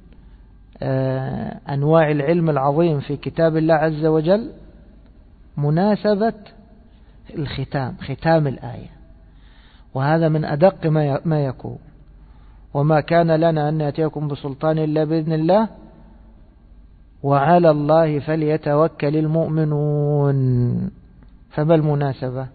أنواع العلم العظيم في كتاب الله عز وجل مناسبة الختام، ختام الآية، وهذا من أدق ما يكون. وما كان لنا أن نأتيكم بسلطان إلا بإذن الله وعلى الله فليتوكل المؤمنون. فما المناسبة؟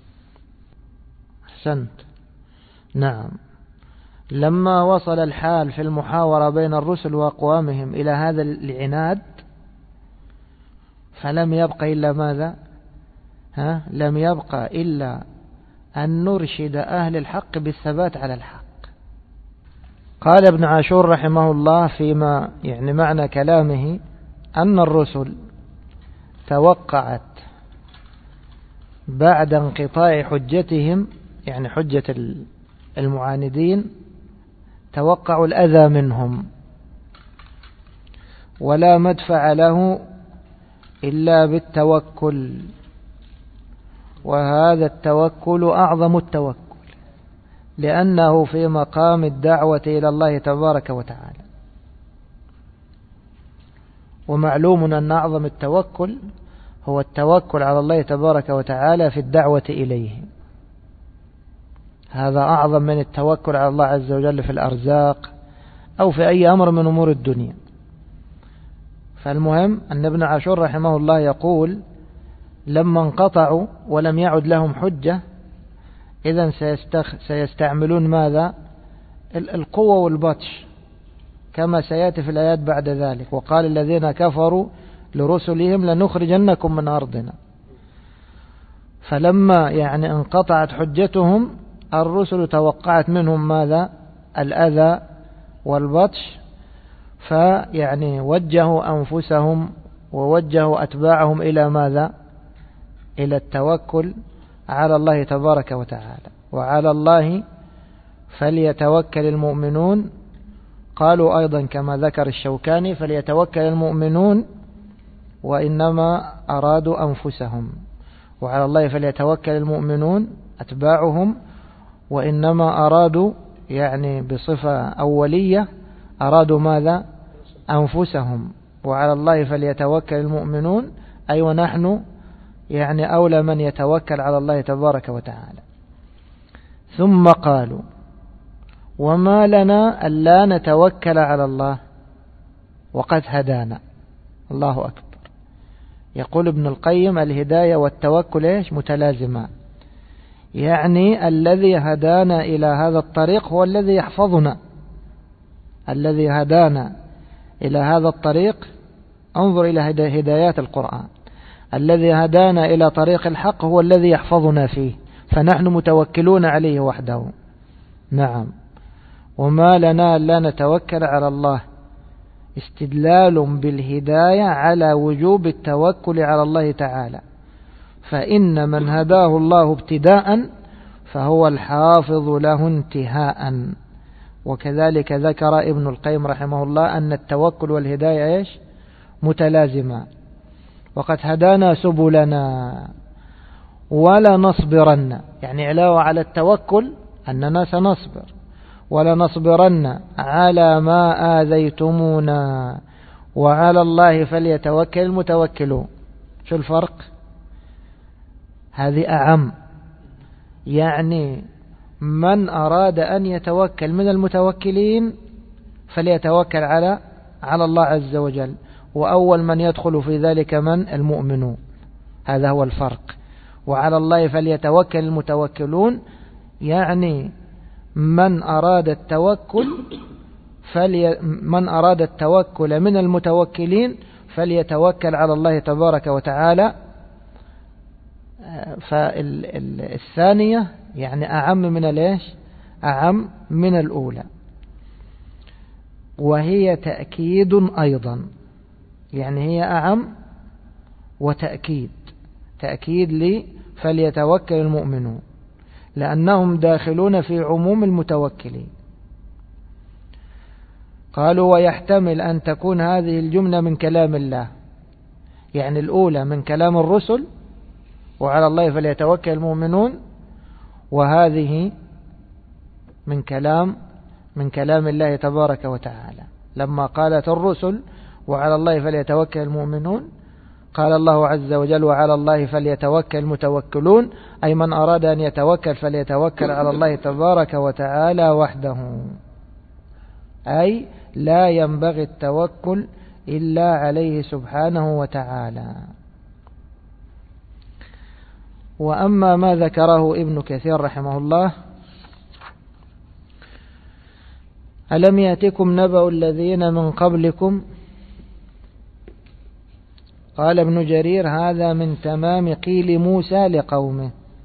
أحسنت. نعم، لما وصل الحال في المحاورة بين الرسل وأقوامهم إلى هذا العناد فلم يبق إلا ماذا؟ ها؟ لم يبق إلا أن نرشد أهل الحق بالثبات على الحق. قال ابن عاشور رحمه الله فيما يعني معنى كلامه أن الرسل توقعت بعد انقطاع حجتهم، يعني حجة المعاندين، توقعوا الأذى منهم، ولا مدفع له إلا بالتوكل، وهذا التوكل أعظم التوكل، لأنه في مقام الدعوة إلى الله تبارك وتعالى. ومعلوم أن أعظم التوكل هو التوكل على الله تبارك وتعالى في الدعوة إليه. هذا أعظم من التوكل على الله عز وجل في الأرزاق أو في أي أمر من أمور الدنيا. فالمهم أن ابن عاشور رحمه الله يقول لما انقطعوا ولم يعد لهم حجة إذن سيستعملون ماذا؟ القوة والبطش كما سيأتي في الآيات بعد ذلك. وقال الذين كفروا لرسلهم لنخرجنكم من أرضنا. فلما يعني انقطعت حجتهم الرسل توقعت منهم ماذا؟ الأذى والبطش، فيعني وجهوا أنفسهم ووجهوا أتباعهم إلى ماذا؟ إلى التوكل على الله تبارك وتعالى. وعلى الله فليتوكل المؤمنون. قالوا أيضا كما ذكر الشوكاني فليتوكل المؤمنون وإنما أرادوا أنفسهم، وعلى الله فليتوكل المؤمنون أتباعهم وإنما أرادوا يعني بصفة أولية أرادوا ماذا؟ أنفسهم. وعلى الله فليتوكل المؤمنون أي ونحن يعني أولى من يتوكل على الله تبارك وتعالى. ثم قالوا وما لنا ألا نتوكل على الله وقد هدانا. الله أكبر. يقول ابن القيم الهداية والتوكل إيش؟ متلازمان. يعني الذي هدانا إلى هذا الطريق هو الذي يحفظنا. الذي هدانا إلى هذا الطريق انظر إلى هدايات القرآن. الذي هدانا إلى طريق الحق هو الذي يحفظنا فيه، فنحن متوكلون عليه وحده. نعم. وما لنا لا نتوكل على الله استدلال بالهداية على وجوب التوكل على الله تعالى، فإن من هداه الله ابتداء فهو الحافظ له انتهاء. وكذلك ذكر ابن القيم رحمه الله أن التوكل والهداية إيش؟ متلازما. وقد هدانا سبلنا ولا نصبرن، يعني علاوة على التوكل أننا سنصبر، ولا نصبرن على ما آذيتمونا وعلى الله فليتوكل المتوكلون. شو الفرق؟ هذه أعم. يعني من أراد أن يتوكل من المتوكلين فليتوكل على على الله عز وجل، وأول من يدخل في ذلك من؟ المؤمنون. هذا هو الفرق. وعلى الله فليتوكل المتوكلون يعني من أراد التوكل فلي من أراد التوكل من المتوكلين فليتوكل على الله تبارك وتعالى. فالثانية يعني أعم من الإيش؟ أعم من الأولى. وهي تأكيد أيضا، يعني هي أعم وتأكيد. تأكيد لي فليتوكل المؤمنون لأنهم داخلون في عموم المتوكلين. قالوا ويحتمل أن تكون هذه الجملة من كلام الله، يعني الأولى من كلام الرسل وعلى الله فليتوكل المؤمنون، وهذه من كلام من كلام الله تبارك وتعالى. لما قالت الرسل وعلى الله فليتوكل المؤمنون قال الله عز وجل وعلى الله فليتوكل المتوكلون، أي من أراد أن يتوكل فليتوكل على الله تبارك وتعالى وحده، أي لا ينبغي التوكل إلا عليه سبحانه وتعالى. وأما ما ذكره ابن كثير رحمه الله: ألم يأتكم نبأ الذين من قبلكم؟ قال ابن جرير: هذا من تمام قيل موسى لقومه،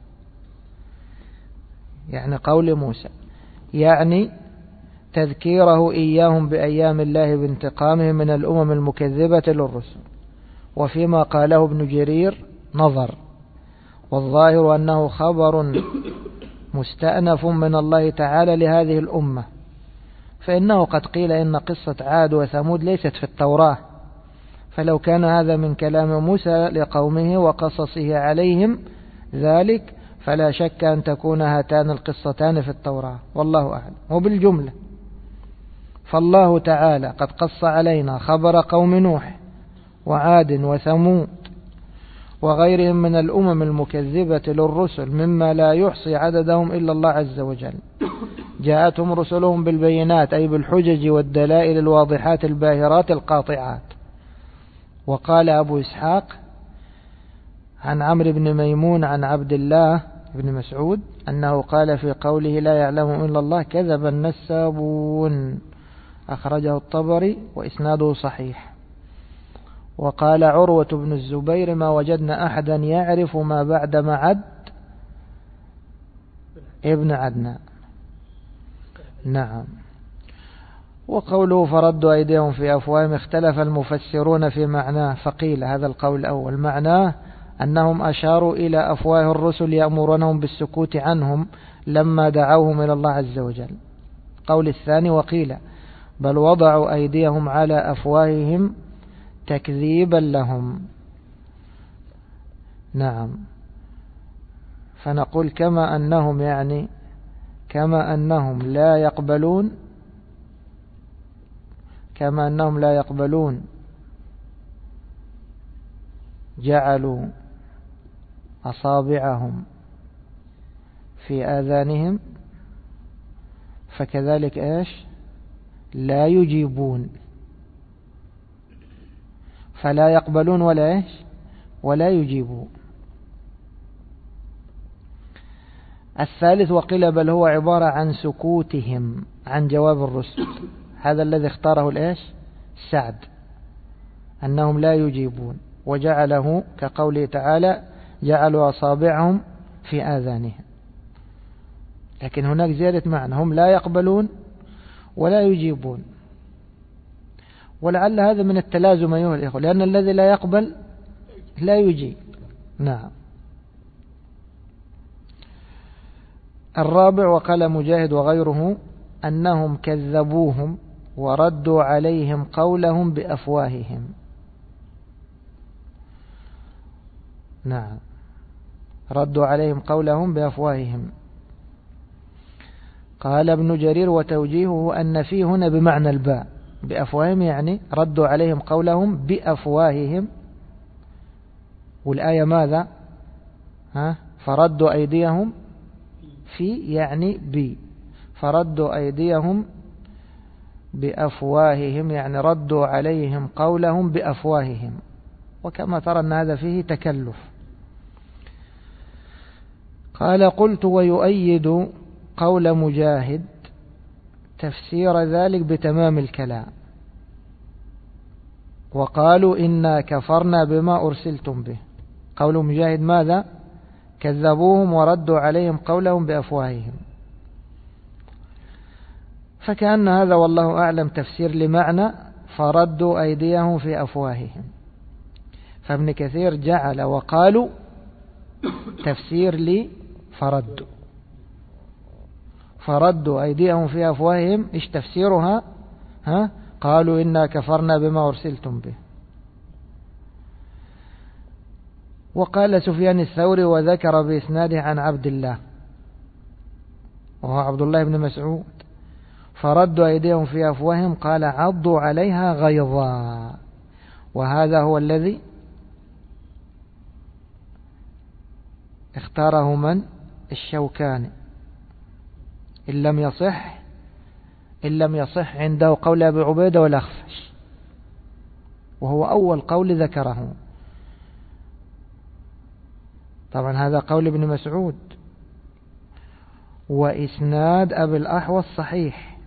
يعني قول موسى، يعني تذكيره إياهم بأيام الله بانتقامه من الأمم المكذبة للرسل. وفيما قاله ابن جرير نظر، والظاهر أنه خبر مستأنف من الله تعالى لهذه الأمة، فإنه قد قيل إن قصة عاد وثمود ليست في التوراة، فلو كان هذا من كلام موسى لقومه وقصصه عليهم ذلك فلا شك أن تكون هاتان القصتان في التوراة، والله أعلم. وبالجملة فالله تعالى قد قص علينا خبر قوم نوح وعاد وثمود وغيرهم من الأمم المكذبة للرسل مما لا يحصي عددهم إلا الله عز وجل. جاءتهم رسلهم بالبينات أي بالحجج والدلائل الواضحات الباهرات القاطعات. وقال أبو إسحاق عن عمرو بن ميمون عن عبد الله بن مسعود أنه قال في قوله لا يعلم إلا الله كذب النسابون، أخرجه الطبري وإسناده صحيح. وقال عروة بن الزبير ما وجدنا أحدا يعرف ما بعد معد ابن عدنان. نعم. وقوله فردوا أيديهم في أفواههم اختلف المفسرون في معناه، فقيل هذا القول الأول معناه أنهم أشاروا إلى أفواه الرسل يأمرونهم بالسكوت عنهم لما دعوهم إلى الله عز وجل. قول الثاني وقيل بل وضعوا أيديهم على أفواههم تكذيبا لهم. نعم. فنقول كما أنهم يعني كما أنهم لا يقبلون كما أنهم لا يقبلون جعلوا أصابعهم في آذانهم، فكذلك إيش لا يجيبون، فلا يقبلون ولا إيش ولا يجيبون. الثالث وقيل بل هو عبارة عن سكوتهم عن جواب الرسل، هذا الذي اختاره الإيش سعد أنهم لا يجيبون، وجعله كقوله تعالى جعلوا أصابعهم في آذانهم. لكن هناك زيادة معنى هم لا يقبلون ولا يجيبون، ولعل هذا من التلازم أيها الإخوة، لأن الذي لا يقبل لا يجيب. نعم. الرابع وقال مجاهد وغيره أنهم كذبوهم وردوا عليهم قولهم بأفواههم. نعم، ردوا عليهم قولهم بأفواههم. قال ابن جرير وتوجيهه أن فيه هنا بمعنى الباء بأفواههم، يعني ردوا عليهم قولهم بأفواههم. والآية ماذا ها فردوا أيديهم في يعني بي فردوا أيديهم بأفواههم، يعني ردوا عليهم قولهم بأفواههم. وكما ترى أن هذا فيه تكلف. قال قلت ويؤيد قول مجاهد تفسير ذلك بتمام الكلام، وقالوا إنا كفرنا بما أرسلتم به. قول مجاهد ماذا كذبوهم وردوا عليهم قولهم بأفواههم، فكأن هذا والله أعلم تفسير لمعنى فردوا أيديهم في أفواههم. فابن كثير جعل وقالوا تفسير لي فردوا فردوا أيديهم في أفواههم. إيش تفسيرها ها قالوا إنا كفرنا بما أرسلتم به. وقال سفيان الثوري وذكر بإسناده عن عبد الله وهو عبد الله بن مسعود فردوا أيديهم في أفواههم قال عضوا عليها غيظا. وهذا هو الذي اختاره من الشوكاني إن لم يصح إن لم يصح عنده قول أبي عبيدة والأخفش، وهو أول قول ذكره. طبعا هذا قول ابن مسعود، وإسناد أبي الأحوص صحيح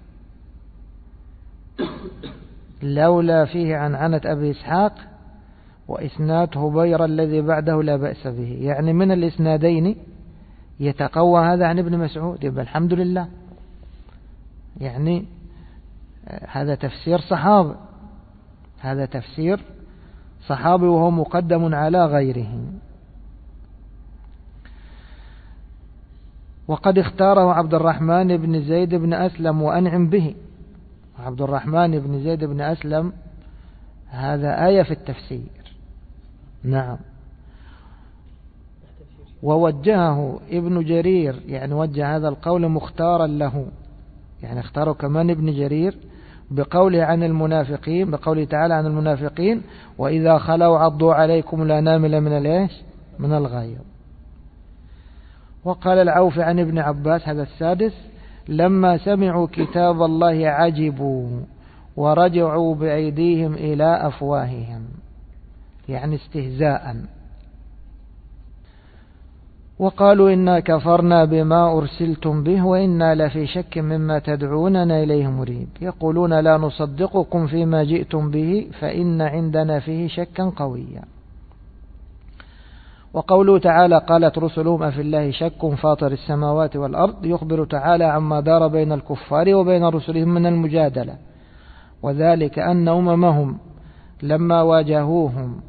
لولا فيه عن عنة أبي إسحاق، وإسناد هبير الذي بعده لا بأس به. يعني من الإسنادين يتقوى هذا عن ابن مسعود، يبقى الحمد لله. يعني هذا تفسير صحابي هذا تفسير صحابي وهو مقدم على غيره. وقد اختاره عبد الرحمن بن زيد بن أسلم وأنعم به. عبد الرحمن بن زيد بن أسلم هذا آية في التفسير. نعم. ووجهه ابن جرير، يعني وجه هذا القول مختارا له، يعني اختاره كمان ابن جرير بقوله عن المنافقين، بقوله تعالى عن المنافقين وإذا خلوا عضوا عليكم الأنامل من الإيش من الغيظ. وقال العوفي عن ابن عباس هذا السادس: لما سمعوا كتاب الله عجبوا ورجعوا بأيديهم إلى أفواههم، يعني استهزاء، وقالوا إنا كفرنا بما أرسلتم به وإنا لفي شك مما تدعوننا إليه مريب. يقولون لا نصدقكم فيما جئتم به فإن عندنا فيه شكا قويا. وقوله تعالى: قالت رسلهم أفي الله شك فاطر السماوات والأرض، يخبر تعالى عما دار بين الكفار وبين رسلهم من المجادلة، وذلك أن أممهم لما واجهوهم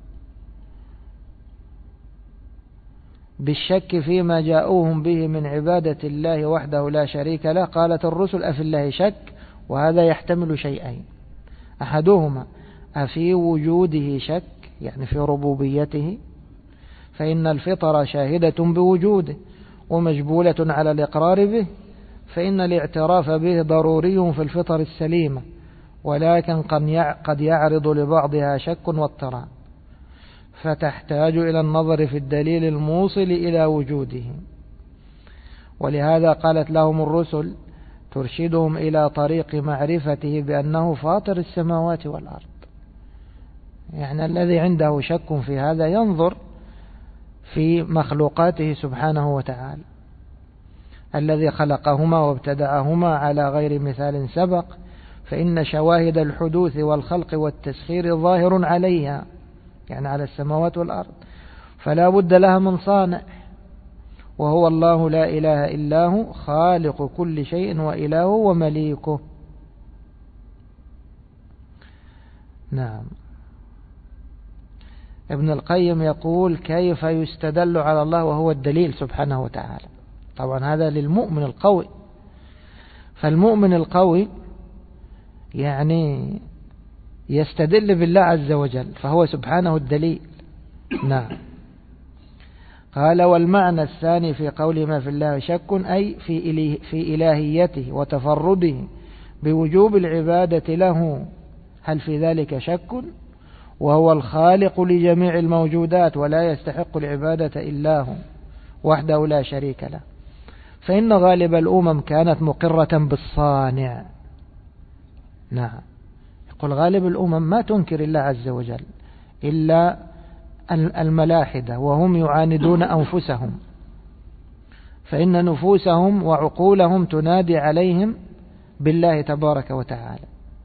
بالشك فيما جاءوهم به من عبادة الله وحده لا شريك له، قالت الرسل أفي الله شك، وهذا يحتمل شيئين: أحدهما أفي وجوده شك، يعني في ربوبيته، فإن الفطر شاهدة بوجوده ومجبولة على الإقرار به، فإن الاعتراف به ضروري في الفطر السليمة، ولكن قد يعرض لبعضها شك واضطراب، فتحتاج إلى النظر في الدليل الموصل إلى وجوده. ولهذا قالت لهم الرسل ترشدهم إلى طريق معرفته بأنه فاطر السماوات والأرض، يعني الذي عنده شك في هذا ينظر في مخلوقاته سبحانه وتعالى، الذي خلقهما وابتدعهما على غير مثال سبق، فإن شواهد الحدوث والخلق والتسخير ظاهر عليها، يعني على السماوات والأرض، فلا بد لها من صانع، وهو الله لا إله إلا هو خالق كل شيء وإله ومليكه. نعم. ابن القيم يقول: كيف يستدل على الله وهو الدليل سبحانه وتعالى؟ طبعا هذا للمؤمن القوي، فالمؤمن القوي يعني يستدل بالله عز وجل، فهو سبحانه الدليل. نعم. قال: والمعنى الثاني في قول ما في الله شك، أي في في إلهيته وتفرده بوجوب العبادة له، هل في ذلك شك؟ وهو الخالق لجميع الموجودات ولا يستحق العبادة إلا هو وحده لا شريك له، فإن غالب الأمم كانت مقرة بالصانع. نعم. يقول غالب الأمم ما تنكر الله عز وجل إلا الملاحدة، وهم يعاندون أنفسهم، فإن نفوسهم وعقولهم تنادي عليهم بالله تبارك وتعالى،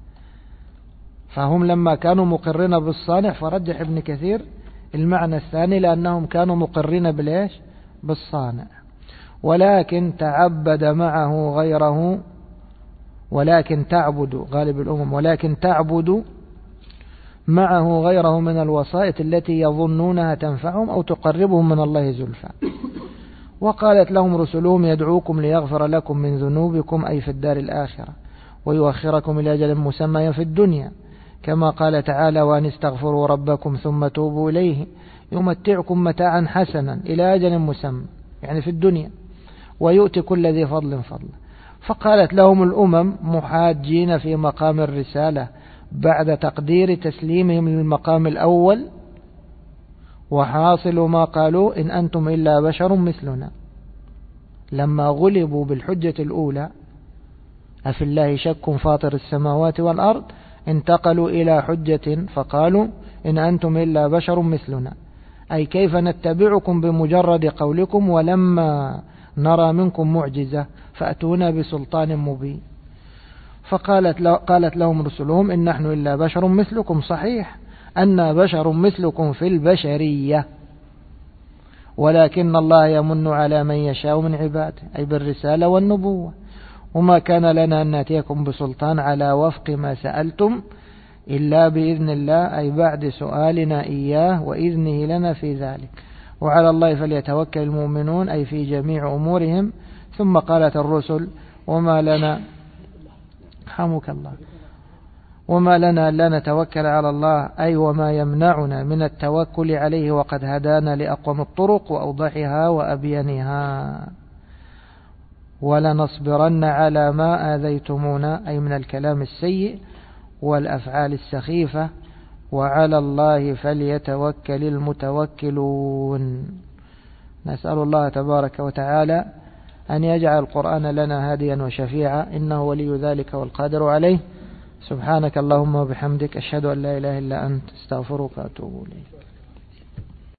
فهم لما كانوا مقرين بالصانع، فرجح ابن كثير المعنى الثاني لأنهم كانوا مقرين بالإيش؟ بالصانع، ولكن تعبد معه غيره، ولكن تعبد غالب الأمم ولكن تعبد معه غيره من الوسائط التي يظنونها تنفعهم أو تقربهم من الله زلفى. وقالت لهم رسلهم يدعوكم ليغفر لكم من ذنوبكم، أي في الدار الآخرة، ويؤخركم إلى أجل مسمى في الدنيا، كما قال تعالى: وأن استغفروا ربكم ثم توبوا إليه يمتعكم متاعا حسنا إلى أجل مسمى، يعني في الدنيا، ويؤتي كل ذي فضل فضل. فقالت لهم الأمم محاجين في مقام الرسالة بعد تقدير تسليمهم للمقام الأول، وحاصل ما قالوا: إن أنتم إلا بشر مثلنا. لما غلبوا بالحجة الأولى أفي الله شك فاطر السماوات والأرض، انتقلوا إلى حجة فقالوا: إن أنتم إلا بشر مثلنا، أي كيف نتبعكم بمجرد قولكم ولما نرى منكم معجزة فأتونا بسلطان مبين. فقالت قالت لهم رسلهم: إن نحن إلا بشر مثلكم، صحيح أن بشر مثلكم في البشرية، ولكن الله يمن على من يشاء من عباده، أي بالرسالة والنبوة، وما كان لنا أن نأتيكم بسلطان على وفق ما سألتم إلا بإذن الله، أي بعد سؤالنا إياه وإذنه لنا في ذلك، وعلى الله فليتوكل المؤمنون، أي في جميع أمورهم. ثم قالت الرسل: وما لنا حمك الله وما لنا لا نتوكل على الله، أي وما يمنعنا من التوكل عليه وقد هدانا لأقوم الطرق وأوضحها وأبينها، ولنصبرن على ما آذيتمونا، أي من الكلام السيء والأفعال السخيفة وعلى الله فليتوكل المتوكلون. نسأل الله تبارك وتعالى أن يجعل القرآن لنا هاديا وشفيعا، إنه ولي ذلك والقادر عليه. سبحانك اللهم وبحمدك، أشهد أن لا إله إلا أنت، استغفرك وأتوب إليك.